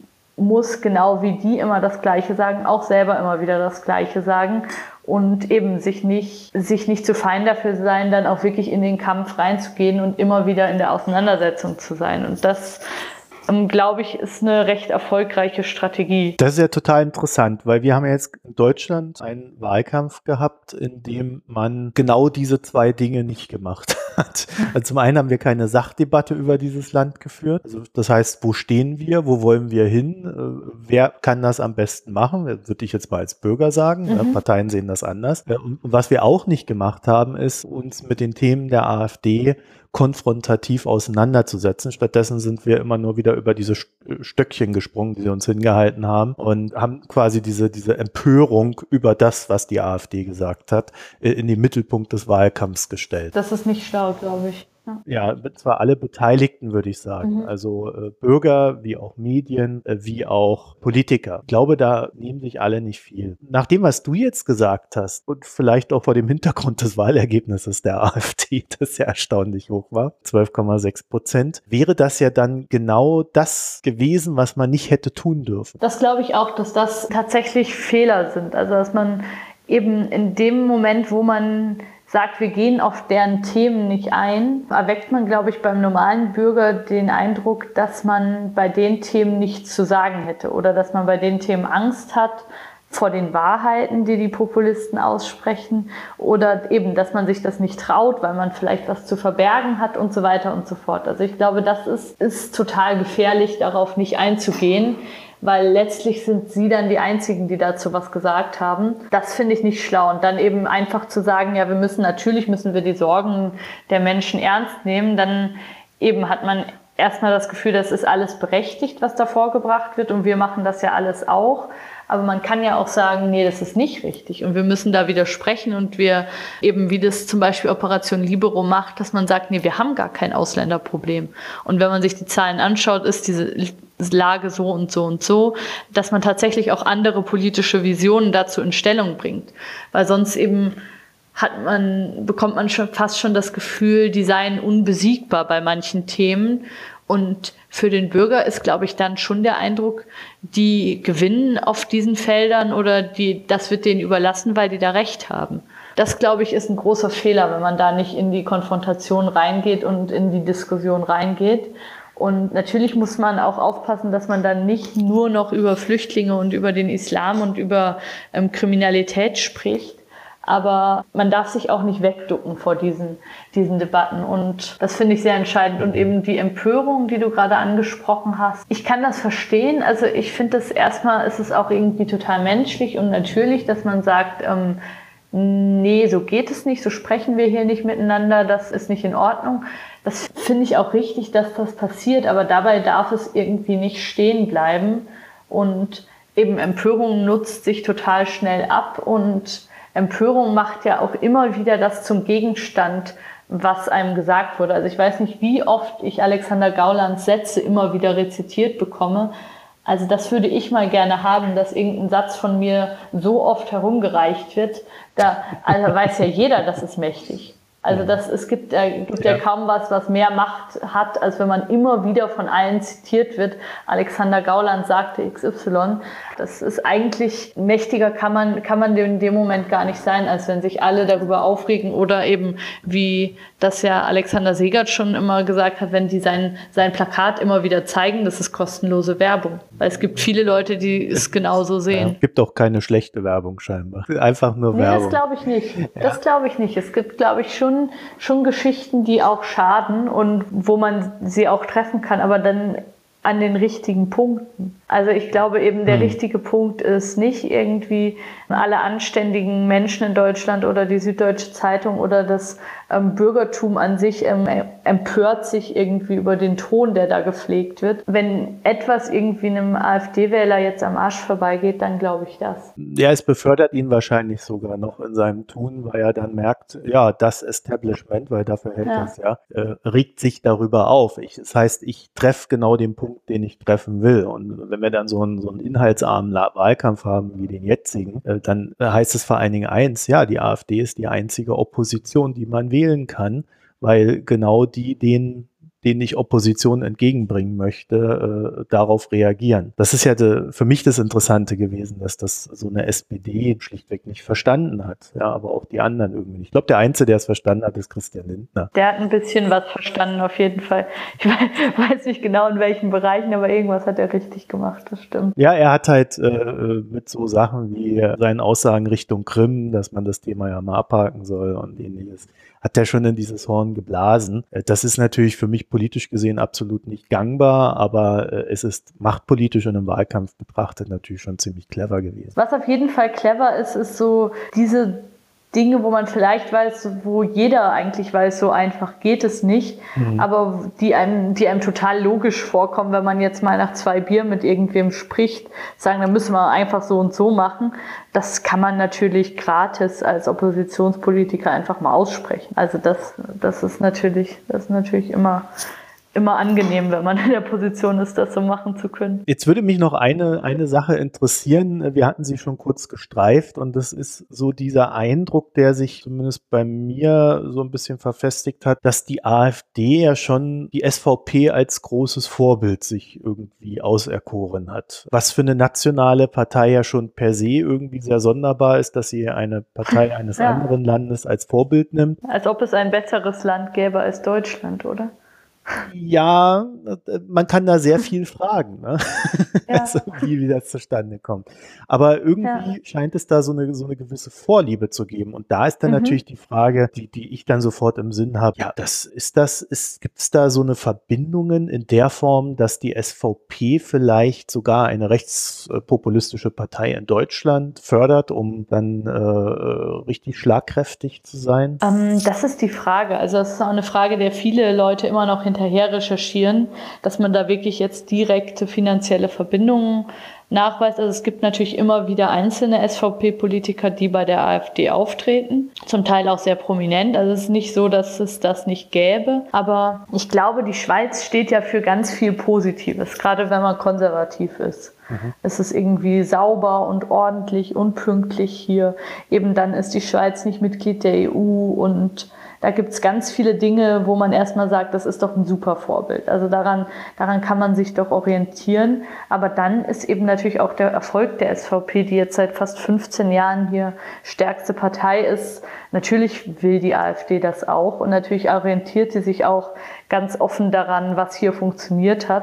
muss, genau wie die immer das Gleiche sagen, auch selber immer wieder das Gleiche sagen und eben sich nicht zu fein dafür sein, dann auch wirklich in den Kampf reinzugehen und immer wieder in der Auseinandersetzung zu sein. Und das, glaube ich, ist eine recht erfolgreiche Strategie. Das ist ja total interessant, weil wir haben ja jetzt in Deutschland einen Wahlkampf gehabt, in dem man genau diese zwei Dinge nicht gemacht hat. Also zum einen haben wir keine Sachdebatte über dieses Land geführt. Also das heißt, wo stehen wir, wo wollen wir hin, wer kann das am besten machen, würde ich jetzt mal als Bürger sagen. Parteien sehen das anders. Und was wir auch nicht gemacht haben, ist uns mit den Themen der AfD konfrontativ auseinanderzusetzen. Stattdessen sind wir immer nur wieder über diese Stöckchen gesprungen, die sie uns hingehalten haben und haben quasi diese Empörung über das, was die AfD gesagt hat, in den Mittelpunkt des Wahlkampfs gestellt. Das ist nicht schlau, glaube ich. Ja, zwar alle Beteiligten, würde ich sagen. Also Bürger, wie auch Medien, wie auch Politiker. Ich glaube, da nehmen sich alle nicht viel. Nach dem, was du jetzt gesagt hast und vielleicht auch vor dem Hintergrund des Wahlergebnisses der AfD, das ja erstaunlich hoch war, 12,6%, wäre das ja dann genau das gewesen, was man nicht hätte tun dürfen. Das glaube ich auch, dass das tatsächlich Fehler sind. Also dass man eben in dem Moment, wo man sagt, wir gehen auf deren Themen nicht ein, erweckt man, glaube ich, beim normalen Bürger den Eindruck, dass man bei den Themen nichts zu sagen hätte oder dass man bei den Themen Angst hat vor den Wahrheiten, die die Populisten aussprechen, oder eben, dass man sich das nicht traut, weil man vielleicht was zu verbergen hat und so weiter und so fort. Also ich glaube, das ist total gefährlich, darauf nicht einzugehen, weil letztlich sind sie dann die Einzigen, die dazu was gesagt haben. Das finde ich nicht schlau. Und dann eben einfach zu sagen, ja, natürlich müssen wir die Sorgen der Menschen ernst nehmen, dann eben hat man erstmal das Gefühl, das ist alles berechtigt, was da vorgebracht wird und wir machen das ja alles auch. Aber man kann ja auch sagen, nee, das ist nicht richtig und wir müssen da widersprechen und wir eben, wie das zum Beispiel Operation Libero macht, dass man sagt, nee, wir haben gar kein Ausländerproblem. Und wenn man sich die Zahlen anschaut, ist diese Lage so und so und so, dass man tatsächlich auch andere politische Visionen dazu in Stellung bringt. Weil sonst eben bekommt man fast schon das Gefühl, die seien unbesiegbar bei manchen Themen. Und für den Bürger ist, glaube ich, dann schon der Eindruck, die gewinnen auf diesen Feldern oder das wird denen überlassen, weil die da Recht haben. Das, glaube ich, ist ein großer Fehler, wenn man da nicht in die Konfrontation reingeht und in die Diskussion reingeht. Und natürlich muss man auch aufpassen, dass man dann nicht nur noch über Flüchtlinge und über den Islam und über Kriminalität spricht. Aber man darf sich auch nicht wegducken vor diesen Debatten. Und das finde ich sehr entscheidend. Und eben die Empörung, die du gerade angesprochen hast. Ich kann das verstehen. Also ich finde das erstmal, ist es auch irgendwie total menschlich und natürlich, dass man sagt, nee, so geht es nicht, so sprechen wir hier nicht miteinander, das ist nicht in Ordnung. Das finde ich auch richtig, dass das passiert, aber dabei darf es irgendwie nicht stehen bleiben. Und eben Empörung nutzt sich total schnell ab und Empörung macht ja auch immer wieder das zum Gegenstand, was einem gesagt wurde. Also ich weiß nicht, wie oft ich Alexander Gaulands Sätze immer wieder rezitiert bekomme. Also das würde ich mal gerne haben, dass irgendein Satz von mir so oft herumgereicht wird. Also weiß ja jeder, das ist mächtig. Also es gibt ja kaum was mehr Macht hat, als wenn man immer wieder von allen zitiert wird. Alexander Gauland sagte XY. Das ist eigentlich, mächtiger kann man in dem Moment gar nicht sein, als wenn sich alle darüber aufregen oder eben, wie das ja Alexander Segert schon immer gesagt hat, wenn die sein Plakat immer wieder zeigen, das ist kostenlose Werbung. Weil es gibt viele Leute, die es genauso sehen. Es gibt auch keine schlechte Werbung scheinbar. Einfach nur Werbung. Das glaube ich nicht. Das glaube ich nicht. Es gibt, glaube ich, schon Geschichten, die auch schaden und wo man sie auch treffen kann, aber dann an den richtigen Punkten. Also ich glaube eben, der richtige Punkt ist nicht irgendwie alle anständigen Menschen in Deutschland oder die Süddeutsche Zeitung oder das Bürgertum an sich empört sich irgendwie über den Ton, der da gepflegt wird. Wenn etwas irgendwie einem AfD-Wähler jetzt am Arsch vorbeigeht, dann glaube ich das. Ja, es befördert ihn wahrscheinlich sogar noch in seinem Tun, weil er dann merkt, ja, das Establishment, weil dafür hält das regt sich darüber auf. Das heißt, ich treffe genau den Punkt, den ich treffen will. Und wenn wir dann so einen inhaltsarmen Wahlkampf haben wie den jetzigen, dann heißt es vor allen Dingen eins, ja, die AfD ist die einzige Opposition, die man wählen kann, weil genau denen ich Opposition entgegenbringen möchte, darauf reagieren. Das ist ja für mich das Interessante gewesen, dass das so eine SPD schlichtweg nicht verstanden hat. Ja, aber auch die anderen irgendwie nicht. Ich glaube, der Einzige, der es verstanden hat, ist Christian Lindner. Der hat ein bisschen was verstanden, auf jeden Fall. Ich weiß nicht genau in welchen Bereichen, aber irgendwas hat er richtig gemacht, das stimmt. Ja, er hat halt mit so Sachen wie seinen Aussagen Richtung Krim, dass man das Thema ja mal abhaken soll und ähnliches, hat er schon in dieses Horn geblasen. Das ist natürlich für mich politisch gesehen absolut nicht gangbar, aber es ist machtpolitisch und im Wahlkampf betrachtet natürlich schon ziemlich clever gewesen. Was auf jeden Fall clever ist so diese Dinge, wo man vielleicht weiß, wo jeder eigentlich weiß, so einfach geht es nicht, aber die einem total logisch vorkommen, wenn man jetzt mal nach 2 Bier mit irgendwem spricht, sagen, dann müssen wir einfach so und so machen. Das kann man natürlich gratis als Oppositionspolitiker einfach mal aussprechen. Also das ist natürlich immer angenehm, wenn man in der Position ist, das so machen zu können. Jetzt würde mich noch eine Sache interessieren. Wir hatten sie schon kurz gestreift und das ist so dieser Eindruck, der sich zumindest bei mir so ein bisschen verfestigt hat, dass die AfD ja schon die SVP als großes Vorbild sich irgendwie auserkoren hat. Was für eine nationale Partei ja schon per se irgendwie sehr sonderbar ist, dass sie eine Partei eines anderen Landes als Vorbild nimmt. Als ob es ein besseres Land gäbe als Deutschland, oder? Ja, man kann da sehr viel fragen, ne? Ja. Also, wie das zustande kommt. Aber irgendwie scheint es da so eine gewisse Vorliebe zu geben. Und da ist dann natürlich die Frage, die ich dann sofort im Sinn habe. Ja, gibt es da so eine Verbindungen in der Form, dass die SVP vielleicht sogar eine rechtspopulistische Partei in Deutschland fördert, um dann richtig schlagkräftig zu sein? Das ist die Frage. Also das ist auch eine Frage, der viele Leute immer noch hinterher recherchieren, dass man da wirklich jetzt direkte finanzielle Verbindungen nachweist. Also es gibt natürlich immer wieder einzelne SVP-Politiker, die bei der AfD auftreten, zum Teil auch sehr prominent. Also es ist nicht so, dass es das nicht gäbe. Aber ich glaube, die Schweiz steht ja für ganz viel Positives, gerade wenn man konservativ ist. Es ist irgendwie sauber und ordentlich und pünktlich hier. Eben dann ist die Schweiz nicht Mitglied der EU und da gibt es ganz viele Dinge, wo man erstmal sagt, das ist doch ein super Vorbild. Also daran kann man sich doch orientieren. Aber dann ist eben natürlich auch der Erfolg der SVP, die jetzt seit fast 15 Jahren hier stärkste Partei ist. Natürlich will die AfD das auch und natürlich orientiert sie sich auch ganz offen daran, was hier funktioniert hat.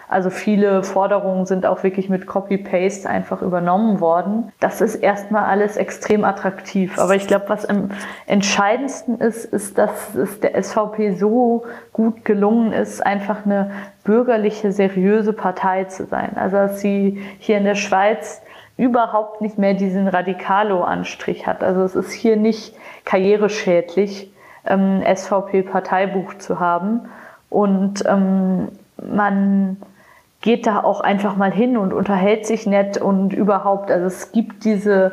Also viele Forderungen sind auch wirklich mit Copy-Paste einfach übernommen worden. Das ist erstmal alles extrem attraktiv. Aber ich glaube, was am entscheidendsten ist, dass es der SVP so gut gelungen ist, einfach eine bürgerliche, seriöse Partei zu sein. Also dass sie hier in der Schweiz überhaupt nicht mehr diesen Radikalo-Anstrich hat. Also es ist hier nicht karriereschädlich, SVP-Parteibuch zu haben. Und man geht da auch einfach mal hin und unterhält sich nett und überhaupt. Also es gibt diese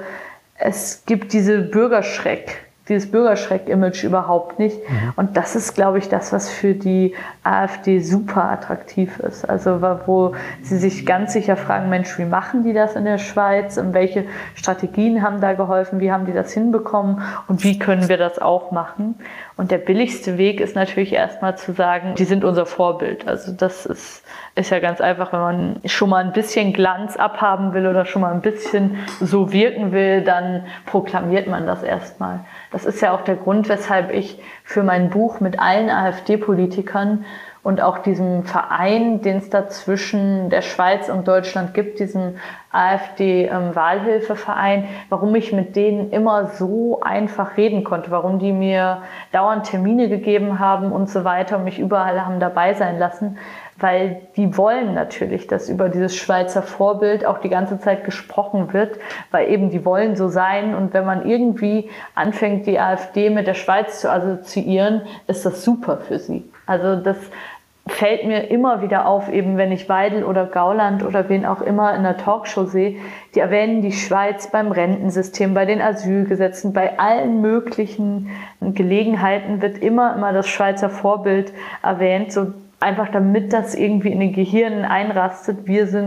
dieses Bürgerschreck-Image überhaupt nicht. Und das ist, glaube ich, das, was für die AfD super attraktiv ist. Also wo sie sich ganz sicher fragen, Mensch, wie machen die das in der Schweiz? Und welche Strategien haben da geholfen? Wie haben die das hinbekommen? Und wie können wir das auch machen? Und der billigste Weg ist natürlich erstmal zu sagen, die sind unser Vorbild. Also das ist ja ganz einfach, wenn man schon mal ein bisschen Glanz abhaben will oder schon mal ein bisschen so wirken will, dann proklamiert man das erstmal. Das ist ja auch der Grund, weshalb ich für mein Buch mit allen AfD-Politikern und auch diesem Verein, den es da zwischen der Schweiz und Deutschland gibt, diesem AfD-Wahlhilfeverein, warum ich mit denen immer so einfach reden konnte, warum die mir dauernd Termine gegeben haben und so weiter und mich überall haben dabei sein lassen, weil die wollen natürlich, dass über dieses Schweizer Vorbild auch die ganze Zeit gesprochen wird, weil eben die wollen so sein und wenn man irgendwie anfängt, die AfD mit der Schweiz zu assoziieren, ist das super für sie. Also das fällt mir immer wieder auf, eben wenn ich Weidel oder Gauland oder wen auch immer in der Talkshow sehe, die erwähnen die Schweiz beim Rentensystem, bei den Asylgesetzen, bei allen möglichen Gelegenheiten wird immer das Schweizer Vorbild erwähnt, so einfach damit das irgendwie in den Gehirnen einrastet,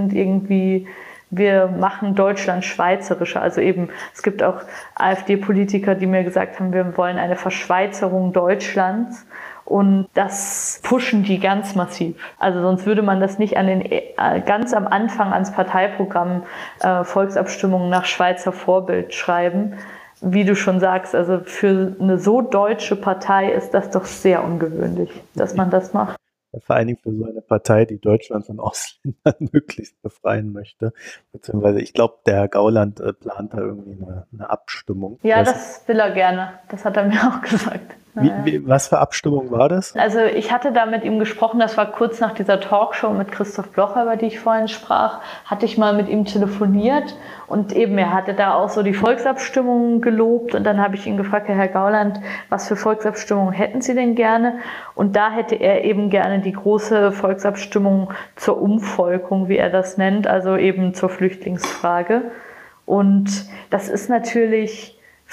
wir machen Deutschland schweizerischer. Also eben, es gibt auch AfD-Politiker, die mir gesagt haben, wir wollen eine Verschweizerung Deutschlands. Und das pushen die ganz massiv. Also sonst würde man das nicht ganz am Anfang ans Parteiprogramm Volksabstimmungen nach Schweizer Vorbild schreiben. Wie du schon sagst, also für eine so deutsche Partei ist das doch sehr ungewöhnlich, dass man das macht. Vor allen Dingen für so eine Partei, die Deutschland von Ausländern möglichst befreien möchte. Beziehungsweise, ich glaube, der Herr Gauland plant da irgendwie eine Abstimmung. Ja, das will er gerne. Das hat er mir auch gesagt. Was für Abstimmung war das? Also ich hatte da mit ihm gesprochen, das war kurz nach dieser Talkshow mit Christoph Blocher, über die ich vorhin sprach, hatte ich mal mit ihm telefoniert und eben er hatte da auch so die Volksabstimmungen gelobt und dann habe ich ihn gefragt, Herr Gauland, was für Volksabstimmungen hätten Sie denn gerne? Und da hätte er eben gerne die große Volksabstimmung zur Umvolkung, wie er das nennt, also eben zur Flüchtlingsfrage. Und das ist natürlich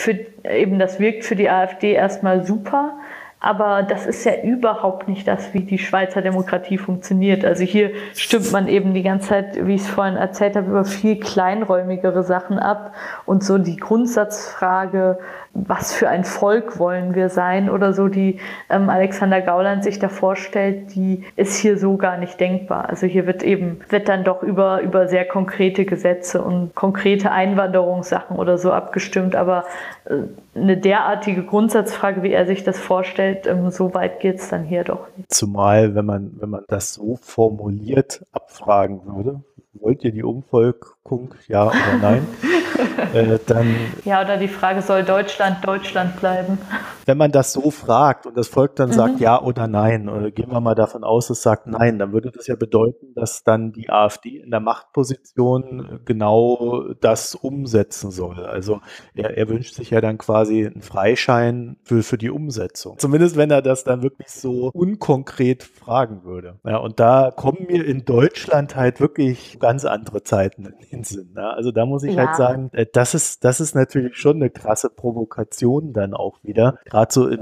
das wirkt für die AfD erstmal super, aber das ist ja überhaupt nicht das, wie die Schweizer Demokratie funktioniert. Also hier stimmt man eben die ganze Zeit, wie ich es vorhin erzählt habe, über viel kleinräumigere Sachen ab und so die Grundsatzfrage, was für ein Volk wollen wir sein oder so, die Alexander Gauland sich da vorstellt, die ist hier so gar nicht denkbar. Also hier wird dann doch über sehr konkrete Gesetze und konkrete Einwanderungssachen oder so abgestimmt, aber eine derartige Grundsatzfrage, wie er sich das vorstellt, so weit geht es dann hier doch nicht. Zumal, wenn man das so formuliert abfragen würde, wollt ihr die Umvolkung, ja oder nein? Dann ja, oder die Frage, soll Deutschland bleiben? Wenn man das so fragt und das Volk dann sagt ja oder nein, oder gehen wir mal davon aus, es sagt nein, dann würde das ja bedeuten, dass dann die AfD in der Machtposition genau das umsetzen soll. Also er wünscht sich ja dann quasi einen Freischein für die Umsetzung. Zumindest wenn er das dann wirklich so unkonkret fragen würde. Ja, und da kommen mir in Deutschland halt wirklich ganz andere Zeiten in den Sinn. Ja, also da muss ich halt sagen, das ist natürlich schon eine krasse Provokation dann auch wieder. Gerade so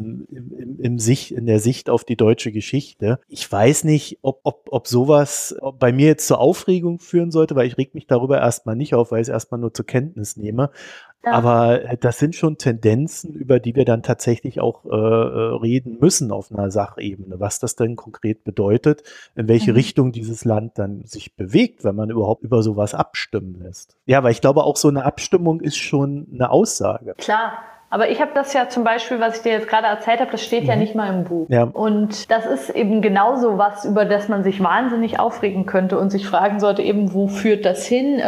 in der Sicht auf die deutsche Geschichte. Ich weiß nicht, ob sowas bei mir jetzt zur Aufregung führen sollte, weil ich reg mich darüber erstmal nicht auf, weil ich es erstmal nur zur Kenntnis nehme. Ja. Aber das sind schon Tendenzen, über die wir dann tatsächlich auch reden müssen auf einer Sachebene, was das denn konkret bedeutet, in welche Richtung dieses Land dann sich bewegt, wenn man überhaupt über sowas abstimmen lässt. Ja, weil ich glaube, auch so eine Abstimmung ist schon eine Aussage. Klar. Aber ich habe das ja zum Beispiel, was ich dir jetzt gerade erzählt habe, das steht ja nicht mal im Buch. Ja. Und das ist eben genauso was, über das man sich wahnsinnig aufregen könnte und sich fragen sollte, eben, wo führt das hin?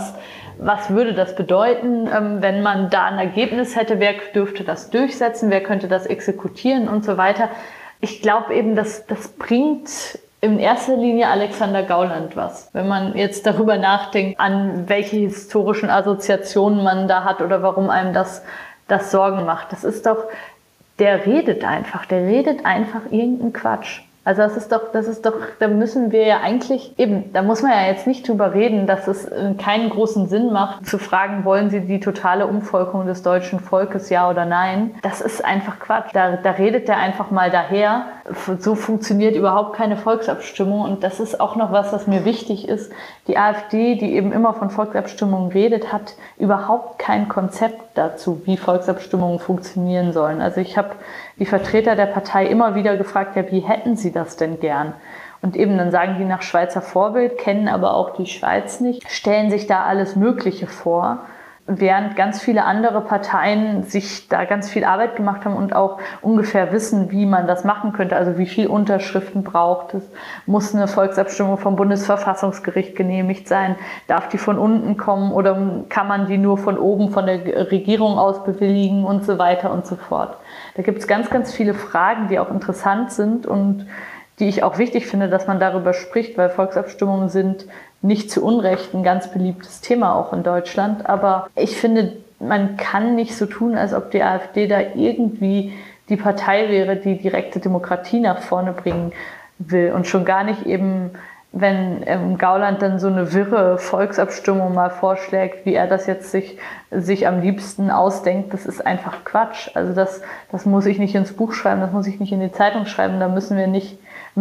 Was würde das bedeuten, wenn man da ein Ergebnis hätte? Wer dürfte das durchsetzen? Wer könnte das exekutieren und so weiter? Ich glaube eben, das bringt in erster Linie Alexander Gauland was. Wenn man jetzt darüber nachdenkt, an welche historischen Assoziationen man da hat oder warum einem das Sorgen macht. Das ist doch, der redet einfach irgendeinen Quatsch. Also das ist doch, da müssen wir ja eigentlich, eben, da muss man ja jetzt nicht drüber reden, dass es keinen großen Sinn macht, zu fragen, wollen Sie die totale Umvolkung des deutschen Volkes, ja oder nein? Das ist einfach Quatsch. Da redet der einfach mal daher. So funktioniert überhaupt keine Volksabstimmung und das ist auch noch was mir wichtig ist. Die AfD, die eben immer von Volksabstimmungen redet, hat überhaupt kein Konzept dazu, wie Volksabstimmungen funktionieren sollen. Also ich habe die Vertreter der Partei immer wieder gefragt, ja, wie hätten sie das denn gern? Und eben dann sagen die nach Schweizer Vorbild, kennen aber auch die Schweiz nicht, stellen sich da alles Mögliche vor, während ganz viele andere Parteien sich da ganz viel Arbeit gemacht haben und auch ungefähr wissen, wie man das machen könnte, also wie viel Unterschriften braucht es, muss eine Volksabstimmung vom Bundesverfassungsgericht genehmigt sein, darf die von unten kommen oder kann man die nur von oben von der Regierung aus bewilligen und so weiter und so fort. Da gibt es ganz, ganz viele Fragen, die auch interessant sind und die ich auch wichtig finde, dass man darüber spricht, weil Volksabstimmungen sind nicht zu Unrecht ein ganz beliebtes Thema auch in Deutschland. Aber ich finde, man kann nicht so tun, als ob die AfD da irgendwie die Partei wäre, die direkte Demokratie nach vorne bringen will. Und schon gar nicht eben, wenn Gauland dann so eine wirre Volksabstimmung mal vorschlägt, wie er das jetzt sich am liebsten ausdenkt, das ist einfach Quatsch. Also das muss ich nicht ins Buch schreiben, das muss ich nicht in die Zeitung schreiben, da müssen wir nicht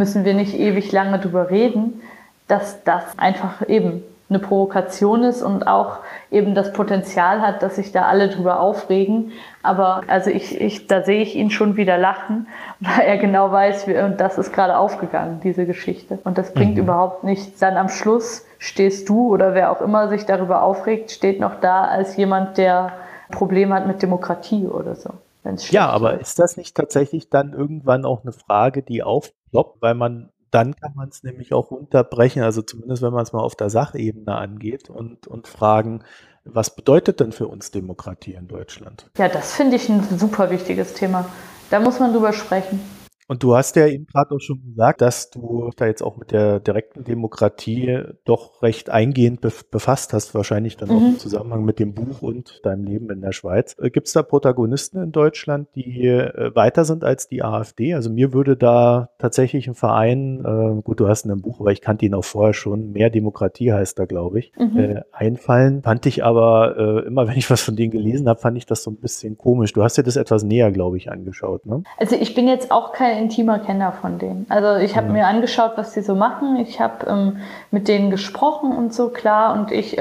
ewig lange drüber reden, dass das einfach eben eine Provokation ist und auch eben das Potenzial hat, dass sich da alle drüber aufregen. Aber also da sehe ich ihn schon wieder lachen, weil er genau weiß, und das ist gerade aufgegangen, diese Geschichte. Und das bringt überhaupt nichts. Dann am Schluss stehst du oder wer auch immer sich darüber aufregt, steht noch da als jemand, der Probleme hat mit Demokratie oder so. Ja, aber ist das nicht tatsächlich dann irgendwann auch eine Frage, die aufploppt, weil dann kann man es nämlich auch unterbrechen, also zumindest wenn man es mal auf der Sachebene angeht und fragen, was bedeutet denn für uns Demokratie in Deutschland? Ja, das finde ich ein super wichtiges Thema. Da muss man drüber sprechen. Und du hast ja eben gerade auch schon gesagt, dass du da jetzt auch mit der direkten Demokratie doch recht eingehend befasst hast, wahrscheinlich dann auch im Zusammenhang mit dem Buch und deinem Leben in der Schweiz. Gibt es da Protagonisten in Deutschland, die weiter sind als die AfD? Also mir würde da tatsächlich ein Verein, gut, du hast in einem Buch, aber ich kannte ihn auch vorher schon, Mehr Demokratie heißt da, glaube ich, einfallen. Fand ich aber, immer wenn ich was von denen gelesen habe, fand ich das so ein bisschen komisch. Du hast dir das etwas näher, glaube ich, angeschaut, ne? Also ich bin jetzt auch kein intimer Kenner von denen. Also ich habe mir angeschaut, was die so machen. Ich habe mit denen gesprochen und so, klar. Und ich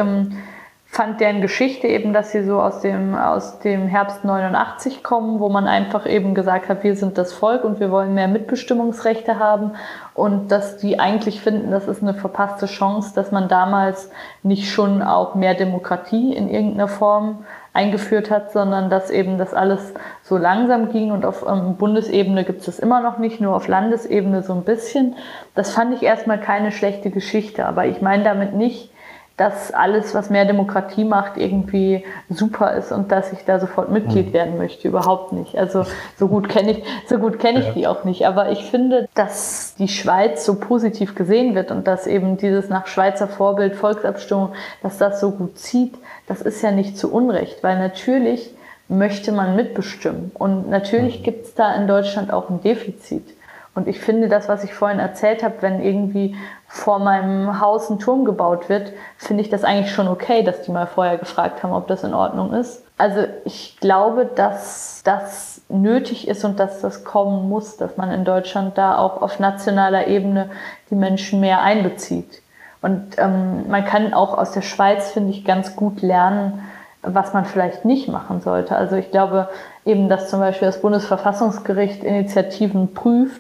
fand deren Geschichte eben, dass sie so aus dem Herbst 89 kommen, wo man einfach eben gesagt hat, wir sind das Volk und wir wollen mehr Mitbestimmungsrechte haben. Und dass die eigentlich finden, das ist eine verpasste Chance, dass man damals nicht schon auch mehr Demokratie in irgendeiner Form eingeführt hat, sondern dass eben das alles so langsam ging und auf Bundesebene gibt es das immer noch nicht, nur auf Landesebene so ein bisschen. Das fand ich erstmal keine schlechte Geschichte, aber ich meine damit nicht, dass alles, was mehr Demokratie macht, irgendwie super ist und dass ich da sofort Mitglied werden möchte. Überhaupt nicht. Also so gut kenne ich die auch nicht. Aber ich finde, dass die Schweiz so positiv gesehen wird und dass eben dieses nach Schweizer Vorbild Volksabstimmung, dass das so gut zieht, das ist ja nicht zu Unrecht. Weil natürlich möchte man mitbestimmen. Und natürlich gibt es da in Deutschland auch ein Defizit. Und ich finde das, was ich vorhin erzählt habe, wenn irgendwie vor meinem Haus ein Turm gebaut wird, finde ich das eigentlich schon okay, dass die mal vorher gefragt haben, ob das in Ordnung ist. Also ich glaube, dass das nötig ist und dass das kommen muss, dass man in Deutschland da auch auf nationaler Ebene die Menschen mehr einbezieht. Und man kann auch aus der Schweiz, finde ich, ganz gut lernen, was man vielleicht nicht machen sollte. Also ich glaube eben, dass zum Beispiel das Bundesverfassungsgericht Initiativen prüft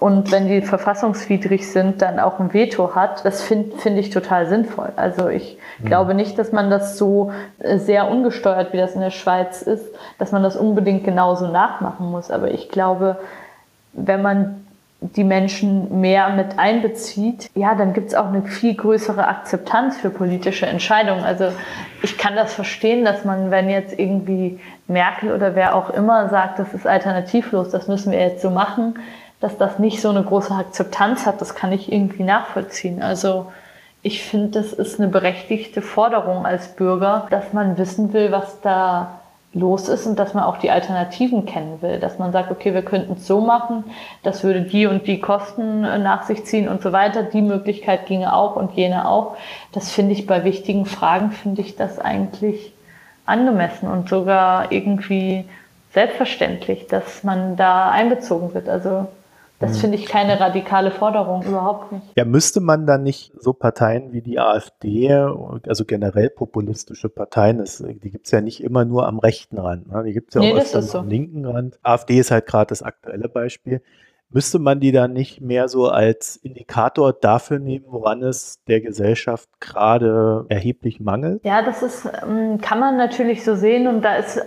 und wenn die verfassungswidrig sind, dann auch ein Veto hat, das finde ich total sinnvoll. Also ich glaube nicht, dass man das so sehr ungesteuert, wie das in der Schweiz ist, dass man das unbedingt genauso nachmachen muss. Aber ich glaube, wenn man die Menschen mehr mit einbezieht, ja, dann gibt es auch eine viel größere Akzeptanz für politische Entscheidungen. Also ich kann das verstehen, dass man, wenn jetzt irgendwie Merkel oder wer auch immer sagt, das ist alternativlos, das müssen wir jetzt so machen, dass das nicht so eine große Akzeptanz hat, das kann ich irgendwie nachvollziehen. Also ich finde, das ist eine berechtigte Forderung als Bürger, dass man wissen will, was da los ist und dass man auch die Alternativen kennen will. Dass man sagt, okay, wir könnten es so machen, das würde die und die Kosten nach sich ziehen und so weiter. Die Möglichkeit ginge auch und jene auch. Das finde ich bei wichtigen Fragen, finde ich das eigentlich angemessen und sogar irgendwie selbstverständlich, dass man da einbezogen wird. Also das finde ich keine radikale Forderung, überhaupt nicht. Ja, müsste man dann nicht so Parteien wie die AfD, also generell populistische Parteien, die gibt es ja nicht immer nur am rechten Rand, ne? Die gibt es ja auch öfter am linken Rand. AfD ist halt gerade das aktuelle Beispiel. Müsste man die dann nicht mehr so als Indikator dafür nehmen, woran es der Gesellschaft gerade erheblich mangelt? Ja, das ist, kann man natürlich so sehen und da ist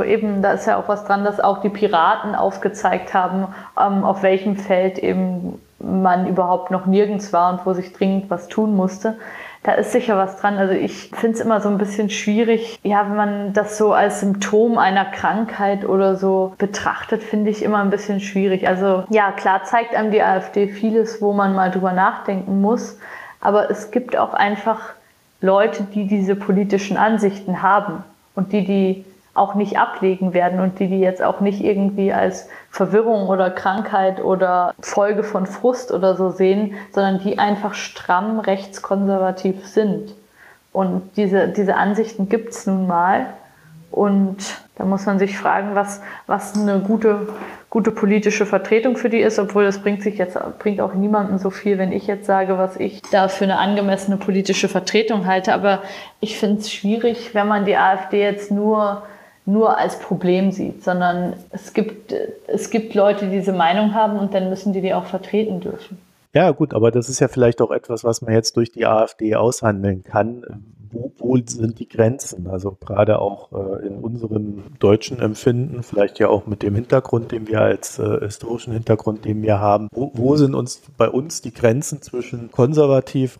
ja auch was dran, dass auch die Piraten aufgezeigt haben, auf welchem Feld eben man überhaupt noch nirgends war und wo sich dringend was tun musste. Da ist sicher was dran. Also ich finde es immer so ein bisschen schwierig, ja, wenn man das so als Symptom einer Krankheit oder so betrachtet, finde ich immer ein bisschen schwierig. Also ja, klar zeigt einem die AfD vieles, wo man mal drüber nachdenken muss. Aber es gibt auch einfach Leute, die diese politischen Ansichten haben und die auch nicht ablegen werden und die jetzt auch nicht irgendwie als Verwirrung oder Krankheit oder Folge von Frust oder so sehen, sondern die einfach stramm rechtskonservativ sind. Und diese Ansichten gibt es nun mal. Und da muss man sich fragen, was eine gute politische Vertretung für die ist, obwohl das bringt auch niemandem so viel, wenn ich jetzt sage, was ich da für eine angemessene politische Vertretung halte. Aber ich finde es schwierig, wenn man die AfD jetzt nur als Problem sieht, sondern es gibt Leute, die diese Meinung haben und dann müssen die auch vertreten dürfen. Ja, gut, aber das ist ja vielleicht auch etwas, was man jetzt durch die AfD aushandeln kann. Wo sind die Grenzen? Also gerade auch in unserem deutschen Empfinden, vielleicht ja auch mit dem Hintergrund, den wir als historischen Hintergrund, den wir haben. Wo sind bei uns die Grenzen zwischen konservativ,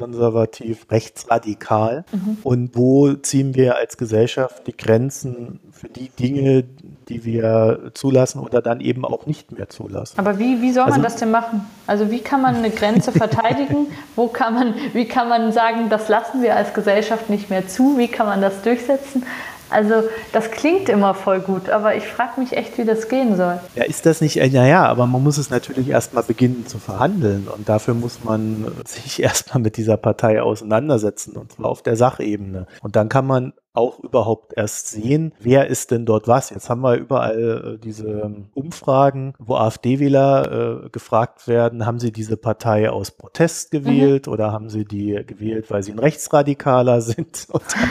rechtsradikal und wo ziehen wir als Gesellschaft die Grenzen für die Dinge, die wir zulassen oder dann eben auch nicht mehr zulassen? Aber wie soll man das denn machen? Also wie kann man eine Grenze verteidigen? Wie kann man sagen, das lassen wir als Gesellschaft nicht mehr zu? Wie kann man das durchsetzen? Also das klingt immer voll gut, aber ich frage mich echt, wie das gehen soll. Ja, ist das nicht, naja, aber man muss es natürlich erstmal beginnen zu verhandeln und dafür muss man sich erstmal mit dieser Partei auseinandersetzen und zwar auf der Sachebene. Und dann kann man auch überhaupt erst sehen, wer ist denn dort was. Jetzt haben wir überall diese Umfragen, wo AfD-Wähler gefragt werden, haben sie diese Partei aus Protest gewählt oder haben sie die gewählt, weil sie ein Rechtsradikaler sind?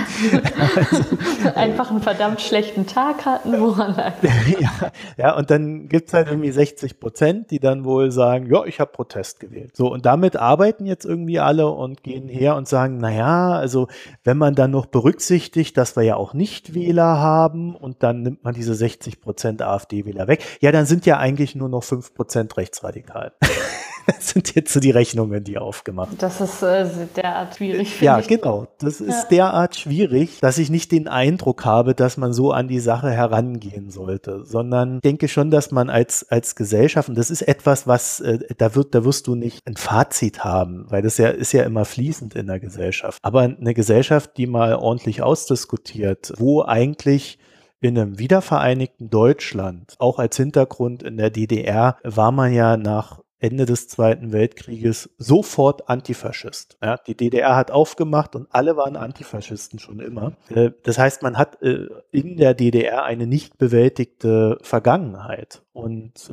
Einfach einen verdammt schlechten Tag hatten, woran lag. Ja, und dann gibt es halt irgendwie 60%, die dann wohl sagen, ja, ich habe Protest gewählt. So, und damit arbeiten jetzt irgendwie alle und gehen her und sagen, naja, also wenn man dann noch berücksichtigt, dass wir ja auch Nichtwähler haben und dann nimmt man diese 60% AfD-Wähler weg, ja, dann sind ja eigentlich nur noch 5% rechtsradikal. Das sind jetzt so die Rechnungen, die aufgemacht. Das ist derart schwierig, finde ich. Ja, genau. Das ist derart schwierig, dass ich nicht den Eindruck habe, dass man so an die Sache herangehen sollte, sondern ich denke schon, dass man als Gesellschaft, und das ist etwas, was, da wirst du nicht ein Fazit haben, weil das ist ja immer fließend in der Gesellschaft. Aber eine Gesellschaft, die mal ordentlich ausdiskutiert, wo eigentlich in einem wiedervereinigten Deutschland, auch als Hintergrund in der DDR, war man ja nach Ende des Zweiten Weltkrieges sofort Antifaschist. Ja, die DDR hat aufgemacht und alle waren Antifaschisten schon immer. Das heißt, man hat in der DDR eine nicht bewältigte Vergangenheit. Und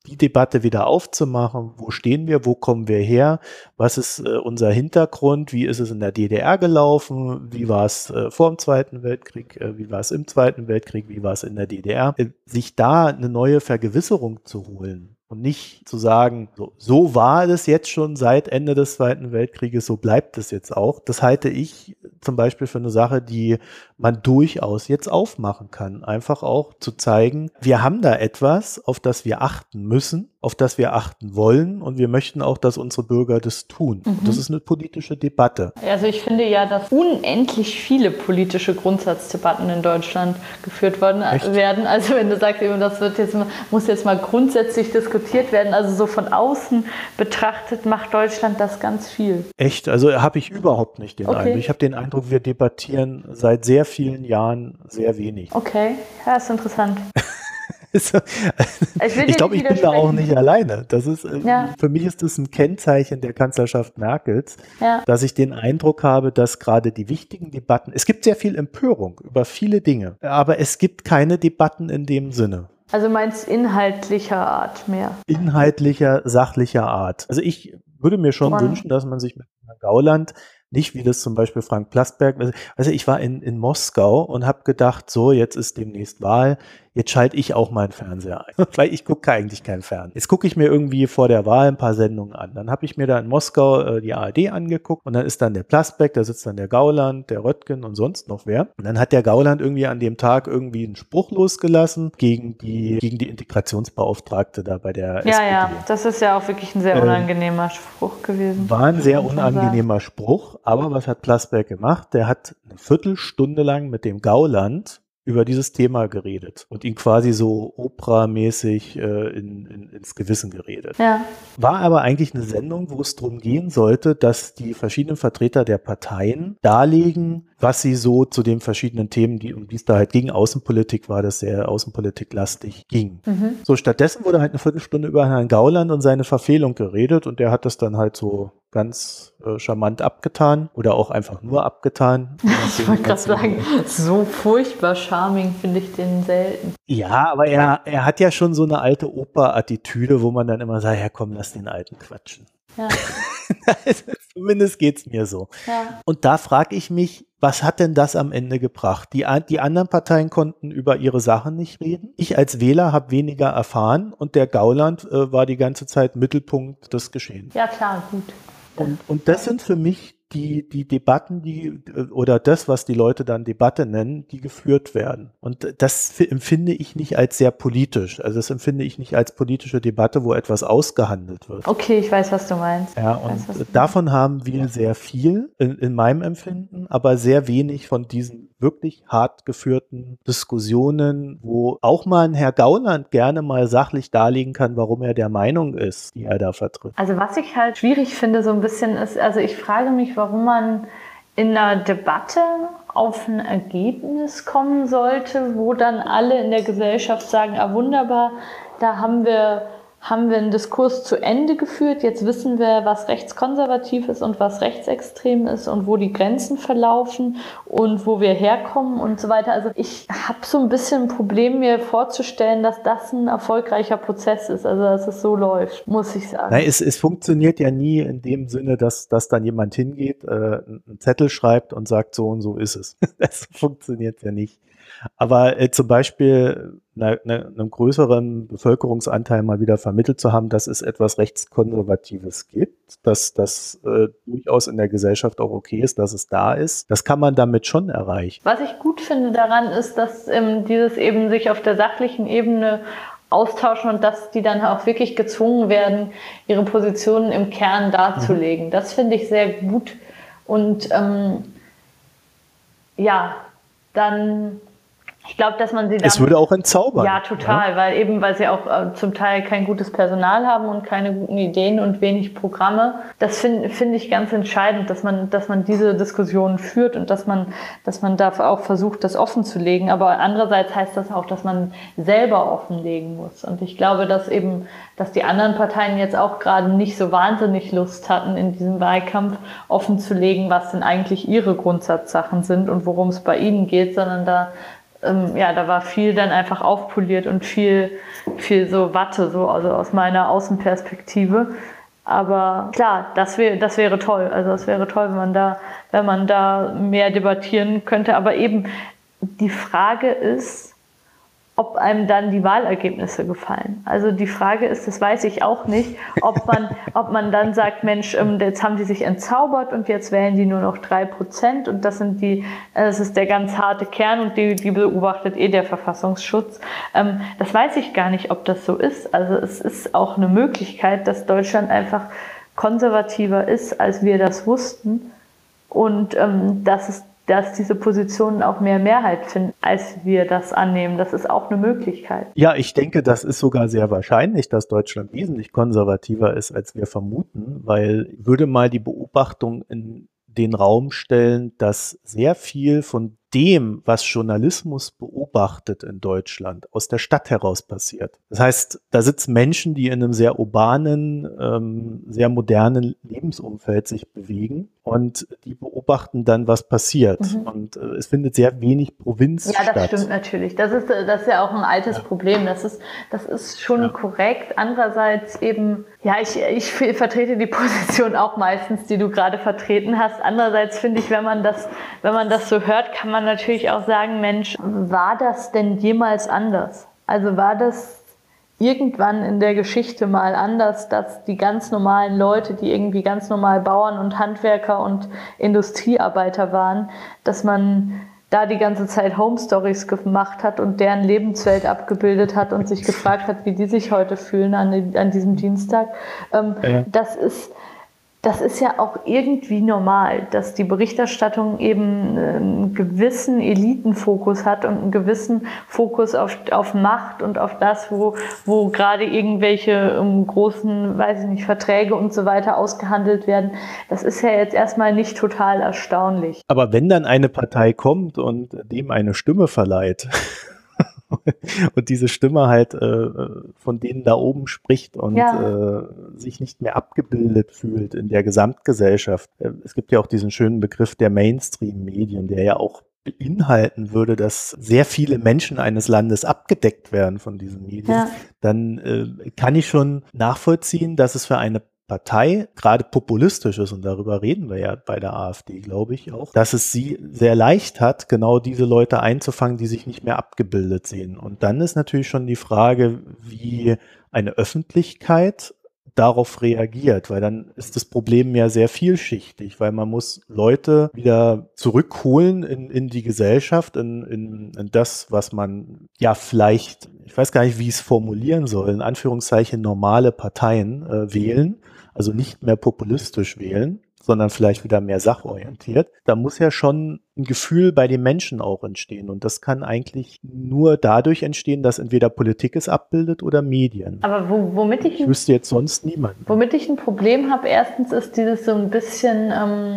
die Debatte wieder aufzumachen. Wo stehen wir? Wo kommen wir her? Was ist unser Hintergrund? Wie ist es in der DDR gelaufen? Wie war es vor dem Zweiten Weltkrieg? Wie war es im Zweiten Weltkrieg? Wie war es in der DDR? Sich da eine neue Vergewisserung zu holen. Und nicht zu sagen, so war es jetzt schon seit Ende des Zweiten Weltkrieges, so bleibt es jetzt auch. Das halte ich zum Beispiel für eine Sache, die man durchaus jetzt aufmachen kann. Einfach auch zu zeigen, wir haben da etwas, auf das wir achten müssen, auf das wir achten wollen und wir möchten auch, dass unsere Bürger das tun. Das ist eine politische Debatte. Also ich finde ja, dass unendlich viele politische Grundsatzdebatten in Deutschland geführt werden. Also wenn du sagst, das muss jetzt mal grundsätzlich diskutiert werden, also so von außen betrachtet macht Deutschland das ganz viel. Echt? Also habe ich überhaupt nicht den Eindruck. Ich habe den Eindruck, wir debattieren seit sehr vielen Jahren sehr wenig. Okay, ja, ist interessant. Ich glaube, ich bin da auch nicht alleine. Das ist, für mich ist das ein Kennzeichen der Kanzlerschaft Merkels, dass ich den Eindruck habe, dass gerade die wichtigen Debatten, es gibt sehr viel Empörung über viele Dinge, aber es gibt keine Debatten in dem Sinne. Also meinst inhaltlicher Art mehr? Inhaltlicher, sachlicher Art. Also ich würde mir schon wünschen, dass man sich mit Gauland nicht, wie das zum Beispiel Frank Plasberg, also ich war in Moskau und habe gedacht, so, jetzt ist demnächst Wahl, jetzt schalte ich auch meinen Fernseher ein, weil ich gucke eigentlich keinen Fernsehen. Jetzt gucke ich mir irgendwie vor der Wahl ein paar Sendungen an. Dann habe ich mir da in Moskau die ARD angeguckt und dann ist dann der Plasberg, da sitzt dann der Gauland, der Röttgen und sonst noch wer. Und dann hat der Gauland irgendwie an dem Tag irgendwie einen Spruch losgelassen gegen die Integrationsbeauftragte da bei der SPD. Ja, das ist ja auch wirklich ein sehr unangenehmer Spruch gewesen. War ein sehr unangenehmer Spruch, aber was hat Plasberg gemacht? Der hat eine Viertelstunde lang mit dem Gauland über dieses Thema geredet und ihn quasi so Oprah-mäßig ins Gewissen geredet. Ja. War aber eigentlich eine Sendung, wo es darum gehen sollte, dass die verschiedenen Vertreter der Parteien darlegen, was sie so zu den verschiedenen Themen, um die es da halt ging, Außenpolitik war das sehr außenpolitiklastig ging. So, stattdessen wurde halt eine Viertelstunde über Herrn Gauland und seine Verfehlung geredet und der hat das dann halt so ganz charmant abgetan oder auch einfach nur abgetan. Ich wollte gerade sagen, so furchtbar charming finde ich den selten. Ja, aber er hat ja schon so eine alte Oper-Attitüde, wo man dann immer sagt, ja komm, lass den Alten quatschen. Ja. Zumindest geht's mir so. Ja. Und da frage ich mich, was hat denn das am Ende gebracht? Die anderen Parteien konnten über ihre Sachen nicht reden. Ich als Wähler habe weniger erfahren und der Gauland war die ganze Zeit Mittelpunkt des Geschehens. Ja klar, gut. Und das sind für mich die Debatten, oder das, was die Leute dann Debatte nennen, die geführt werden. Und das empfinde ich nicht als sehr politisch. Also das empfinde ich nicht als politische Debatte, wo etwas ausgehandelt wird. Okay, ich weiß, was du meinst. Ja, und davon haben wir sehr viel in meinem Empfinden, aber sehr wenig von diesen wirklich hart geführten Diskussionen, wo auch mal ein Herr Gauland gerne mal sachlich darlegen kann, warum er der Meinung ist, die er da vertritt. Also was ich halt schwierig finde so ein bisschen ist, also ich frage mich, warum man in einer Debatte auf ein Ergebnis kommen sollte, wo dann alle in der Gesellschaft sagen, wunderbar, da haben wir einen Diskurs zu Ende geführt, jetzt wissen wir, was rechtskonservativ ist und was rechtsextrem ist und wo die Grenzen verlaufen und wo wir herkommen und so weiter. Also ich habe so ein bisschen ein Problem, mir vorzustellen, dass das ein erfolgreicher Prozess ist, also dass es so läuft, muss ich sagen. Nein, es funktioniert ja nie in dem Sinne, dass dann jemand hingeht, einen Zettel schreibt und sagt, so und so ist es. Das funktioniert ja nicht. Aber zum Beispiel einem größeren Bevölkerungsanteil mal wieder vermittelt zu haben, dass es etwas Rechtskonservatives gibt, dass das durchaus in der Gesellschaft auch okay ist, dass es da ist, das kann man damit schon erreichen. Was ich gut finde daran ist, dass dieses eben sich auf der sachlichen Ebene austauschen und dass die dann auch wirklich gezwungen werden, ihre Positionen im Kern darzulegen. Das finde ich sehr gut und dann ich glaube, dass man sie dann... Es würde auch entzaubern. Ja, total, ja? Weil sie auch zum Teil kein gutes Personal haben und keine guten Ideen und wenig Programme. Das finde ich ganz entscheidend, dass man diese Diskussionen führt und dass man da auch versucht, das offen zu legen. Aber andererseits heißt das auch, dass man selber offenlegen muss. Und ich glaube, dass die anderen Parteien jetzt auch gerade nicht so wahnsinnig Lust hatten, in diesem Wahlkampf offen zu legen, was denn eigentlich ihre Grundsatzsachen sind und worum es bei ihnen geht, sondern da da war viel dann einfach aufpoliert und viel so Watte, so, also aus meiner Außenperspektive. Aber klar, das wäre toll. Also es wäre toll, wenn man da mehr debattieren könnte. Aber eben die Frage ist, ob einem dann die Wahlergebnisse gefallen. Also die Frage ist, das weiß ich auch nicht, ob man dann sagt, Mensch, jetzt haben die sich entzaubert und jetzt wählen die nur noch 3% und das ist der ganz harte Kern und die beobachtet der Verfassungsschutz. Das weiß ich gar nicht, ob das so ist. Also es ist auch eine Möglichkeit, dass Deutschland einfach konservativer ist, als wir das wussten und dass diese Positionen auch mehr Mehrheit finden, als wir das annehmen. Das ist auch eine Möglichkeit. Ja, ich denke, das ist sogar sehr wahrscheinlich, dass Deutschland wesentlich konservativer ist, als wir vermuten, weil ich würde mal die Beobachtung in den Raum stellen, dass sehr viel von dem, was Journalismus beobachtet in Deutschland, aus der Stadt heraus passiert. Das heißt, da sitzen Menschen, die in einem sehr urbanen, sehr modernen Lebensumfeld sich bewegen und die beobachten dann, was passiert. Und es findet sehr wenig Provinz statt. Ja, das stimmt natürlich. Das ist ja auch ein altes Problem. Das ist schon korrekt. Andererseits eben, ich vertrete die Position auch meistens, die du gerade vertreten hast. Andererseits finde ich, wenn man das so hört, kann man natürlich auch sagen, Mensch, war das denn jemals anders? Also war das irgendwann in der Geschichte mal anders, dass die ganz normalen Leute, die irgendwie ganz normal Bauern und Handwerker und Industriearbeiter waren, dass man da die ganze Zeit Home Stories gemacht hat und deren Lebenswelt abgebildet hat und sich gefragt hat, wie die sich heute fühlen an diesem Dienstag. Das ist ja auch irgendwie normal, dass die Berichterstattung eben einen gewissen Elitenfokus hat und einen gewissen Fokus auf Macht und auf das, wo gerade irgendwelche großen, Verträge und so weiter ausgehandelt werden. Das ist ja jetzt erstmal nicht total erstaunlich. Aber wenn dann eine Partei kommt und dem eine Stimme verleiht, und diese Stimme halt von denen da oben spricht und sich nicht mehr abgebildet fühlt in der Gesamtgesellschaft. Es gibt ja auch diesen schönen Begriff der Mainstream-Medien, der ja auch beinhalten würde, dass sehr viele Menschen eines Landes abgedeckt werden von diesen Medien. Dann kann ich schon nachvollziehen, dass es für eine Partei gerade populistisch ist, und darüber reden wir ja bei der AfD, glaube ich auch, dass es sie sehr leicht hat, genau diese Leute einzufangen, die sich nicht mehr abgebildet sehen. Und dann ist natürlich schon die Frage, wie eine Öffentlichkeit darauf reagiert, weil dann ist das Problem ja sehr vielschichtig, weil man muss Leute wieder zurückholen in die Gesellschaft, in das, was man vielleicht, ich weiß gar nicht, wie ich es formulieren soll, in Anführungszeichen normale Parteien wählen, also nicht mehr populistisch wählen, sondern vielleicht wieder mehr sachorientiert. Da muss ja schon ein Gefühl bei den Menschen auch entstehen. Und das kann eigentlich nur dadurch entstehen, dass entweder Politik es abbildet oder Medien. Aber ich wüsste jetzt sonst niemanden. Womit ich ein Problem habe, erstens ist dieses so ein bisschen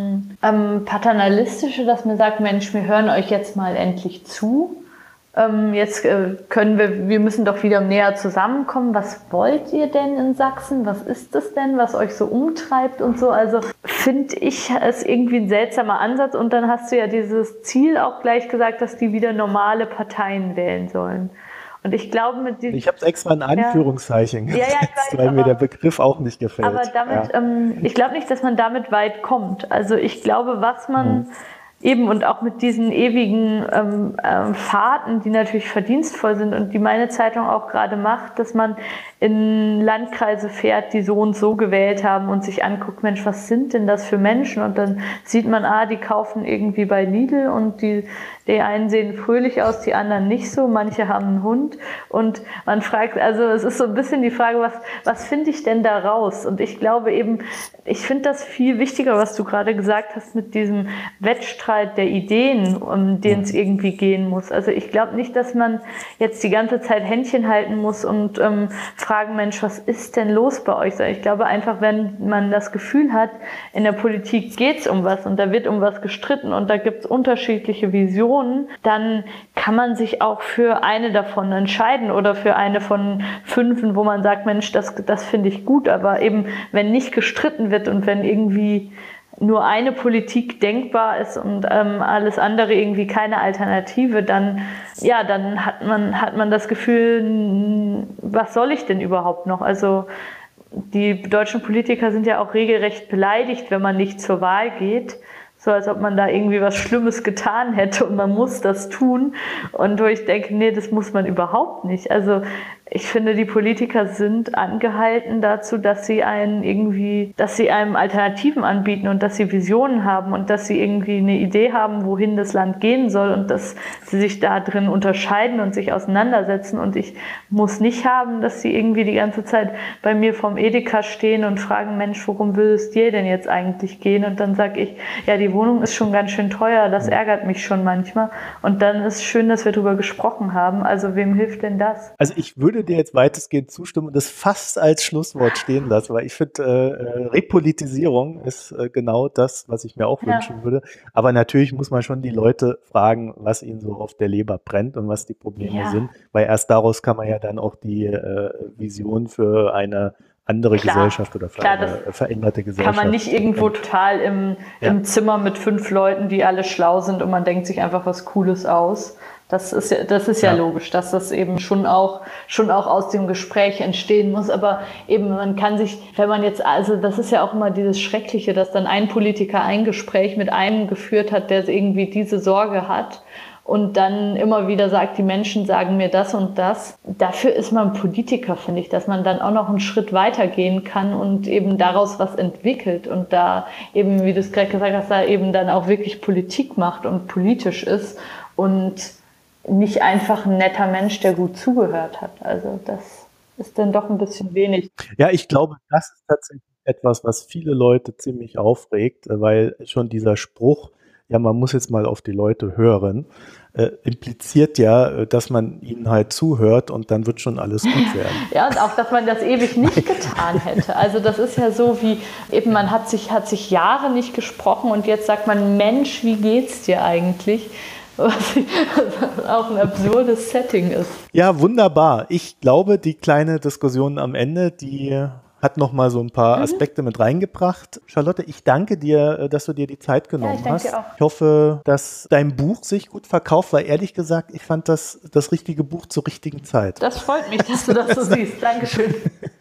paternalistische, dass man sagt, Mensch, wir hören euch jetzt mal endlich zu. Jetzt wir müssen doch wieder näher zusammenkommen. Was wollt ihr denn in Sachsen? Was ist das denn, was euch so umtreibt und so? Also finde ich es irgendwie ein seltsamer Ansatz. Und dann hast du ja dieses Ziel auch gleich gesagt, dass die wieder normale Parteien wählen sollen. Und ich glaube ich habe es extra in Anführungszeichen gesetzt, weil mir der Begriff auch nicht gefällt. Aber damit, ich glaube nicht, dass man damit weit kommt. Also ich glaube, was man eben und auch mit diesen ewigen Fahrten, die natürlich verdienstvoll sind und die meine Zeitung auch gerade macht, dass man in Landkreise fährt, die so und so gewählt haben und sich anguckt, Mensch, was sind denn das für Menschen? Und dann sieht man, die kaufen irgendwie bei Lidl und die einen sehen fröhlich aus, die anderen nicht so, manche haben einen Hund und man fragt, also es ist so ein bisschen die Frage, was finde ich denn da raus? Und ich glaube eben, ich finde das viel wichtiger, was du gerade gesagt hast mit diesem Wettstreit der Ideen, um den es irgendwie gehen muss. Also ich glaube nicht, dass man jetzt die ganze Zeit Händchen halten muss und fragen, Mensch, was ist denn los bei euch? Ich glaube einfach, wenn man das Gefühl hat, in der Politik geht es um was und da wird um was gestritten und da gibt es unterschiedliche Visionen, dann kann man sich auch für eine davon entscheiden oder für eine von 5, wo man sagt, Mensch, das finde ich gut, aber eben, wenn nicht gestritten wird und wenn irgendwie nur eine Politik denkbar ist und alles andere irgendwie keine Alternative, dann hat man das Gefühl, was soll ich denn überhaupt noch? Also die deutschen Politiker sind ja auch regelrecht beleidigt, wenn man nicht zur Wahl geht. So als ob man da irgendwie was Schlimmes getan hätte und man muss das tun. Und wo ich denke, nee, das muss man überhaupt nicht. Also ich finde, die Politiker sind angehalten dazu, dass sie einem Alternativen anbieten und dass sie Visionen haben und dass sie irgendwie eine Idee haben, wohin das Land gehen soll und dass sie sich da drin unterscheiden und sich auseinandersetzen. Und ich muss nicht haben, dass sie irgendwie die ganze Zeit bei mir vorm Edeka stehen und fragen, Mensch, worum will es dir denn jetzt eigentlich gehen? Und dann sage ich, ja, die Wohnung ist schon ganz schön teuer, das ärgert mich schon manchmal. Und dann ist schön, dass wir darüber gesprochen haben. Also wem hilft denn das? Also ich würde dir jetzt weitestgehend zustimmen und das fast als Schlusswort stehen lassen, weil ich finde, Repolitisierung ist genau das, was ich mir auch wünschen würde. Aber natürlich muss man schon die Leute fragen, was ihnen so auf der Leber brennt und was die Probleme sind, weil erst daraus kann man ja dann auch die Vision für eine andere Gesellschaft oder für eine veränderte Gesellschaft. Kann man nicht irgendwo total im Zimmer mit 5 Leuten, die alle schlau sind und man denkt sich einfach was Cooles aus. Das ist ja logisch, dass das eben schon auch aus dem Gespräch entstehen muss. Aber eben, man kann sich, wenn man jetzt, also das ist ja auch immer dieses Schreckliche, dass dann ein Politiker ein Gespräch mit einem geführt hat, der irgendwie diese Sorge hat und dann immer wieder sagt, die Menschen sagen mir das und das. Dafür ist man Politiker, finde ich, dass man dann auch noch einen Schritt weiter gehen kann und eben daraus was entwickelt und da eben, wie du es gerade gesagt hast, da eben dann auch wirklich Politik macht und politisch ist und nicht einfach ein netter Mensch, der gut zugehört hat. Also das ist dann doch ein bisschen wenig. Ja, ich glaube, das ist tatsächlich etwas, was viele Leute ziemlich aufregt, weil schon dieser Spruch, ja, man muss jetzt mal auf die Leute hören, impliziert ja, dass man ihnen halt zuhört und dann wird schon alles gut werden. Ja, und auch, dass man das ewig nicht getan hätte. Also das ist ja so wie, eben man hat sich Jahre nicht gesprochen und jetzt sagt man, Mensch, wie geht's dir eigentlich? Was auch ein absurdes Setting ist. Ja, wunderbar. Ich glaube, die kleine Diskussion am Ende, die hat noch mal so ein paar Aspekte mit reingebracht. Charlotte, ich danke dir, dass du dir die Zeit genommen hast. Dir auch. Ich hoffe, dass dein Buch sich gut verkauft, weil ehrlich gesagt, ich fand das richtige Buch zur richtigen Zeit. Das freut mich, dass du das so siehst. Dankeschön.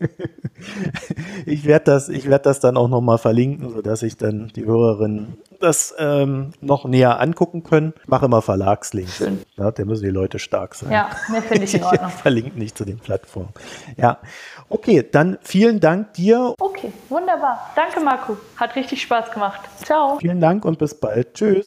Ich werd das dann auch noch mal verlinken, sodass ich dann die Hörerinnen das noch näher angucken können. Ich mache immer Verlagslinks. Schön. Ja, da müssen die Leute stark sein. Ja, mehr finde ich in Ordnung. Ich verlinke nicht zu den Plattformen. Ja, okay, dann vielen Dank dir. Okay, wunderbar. Danke, Marco. Hat richtig Spaß gemacht. Ciao. Vielen Dank und bis bald. Tschüss.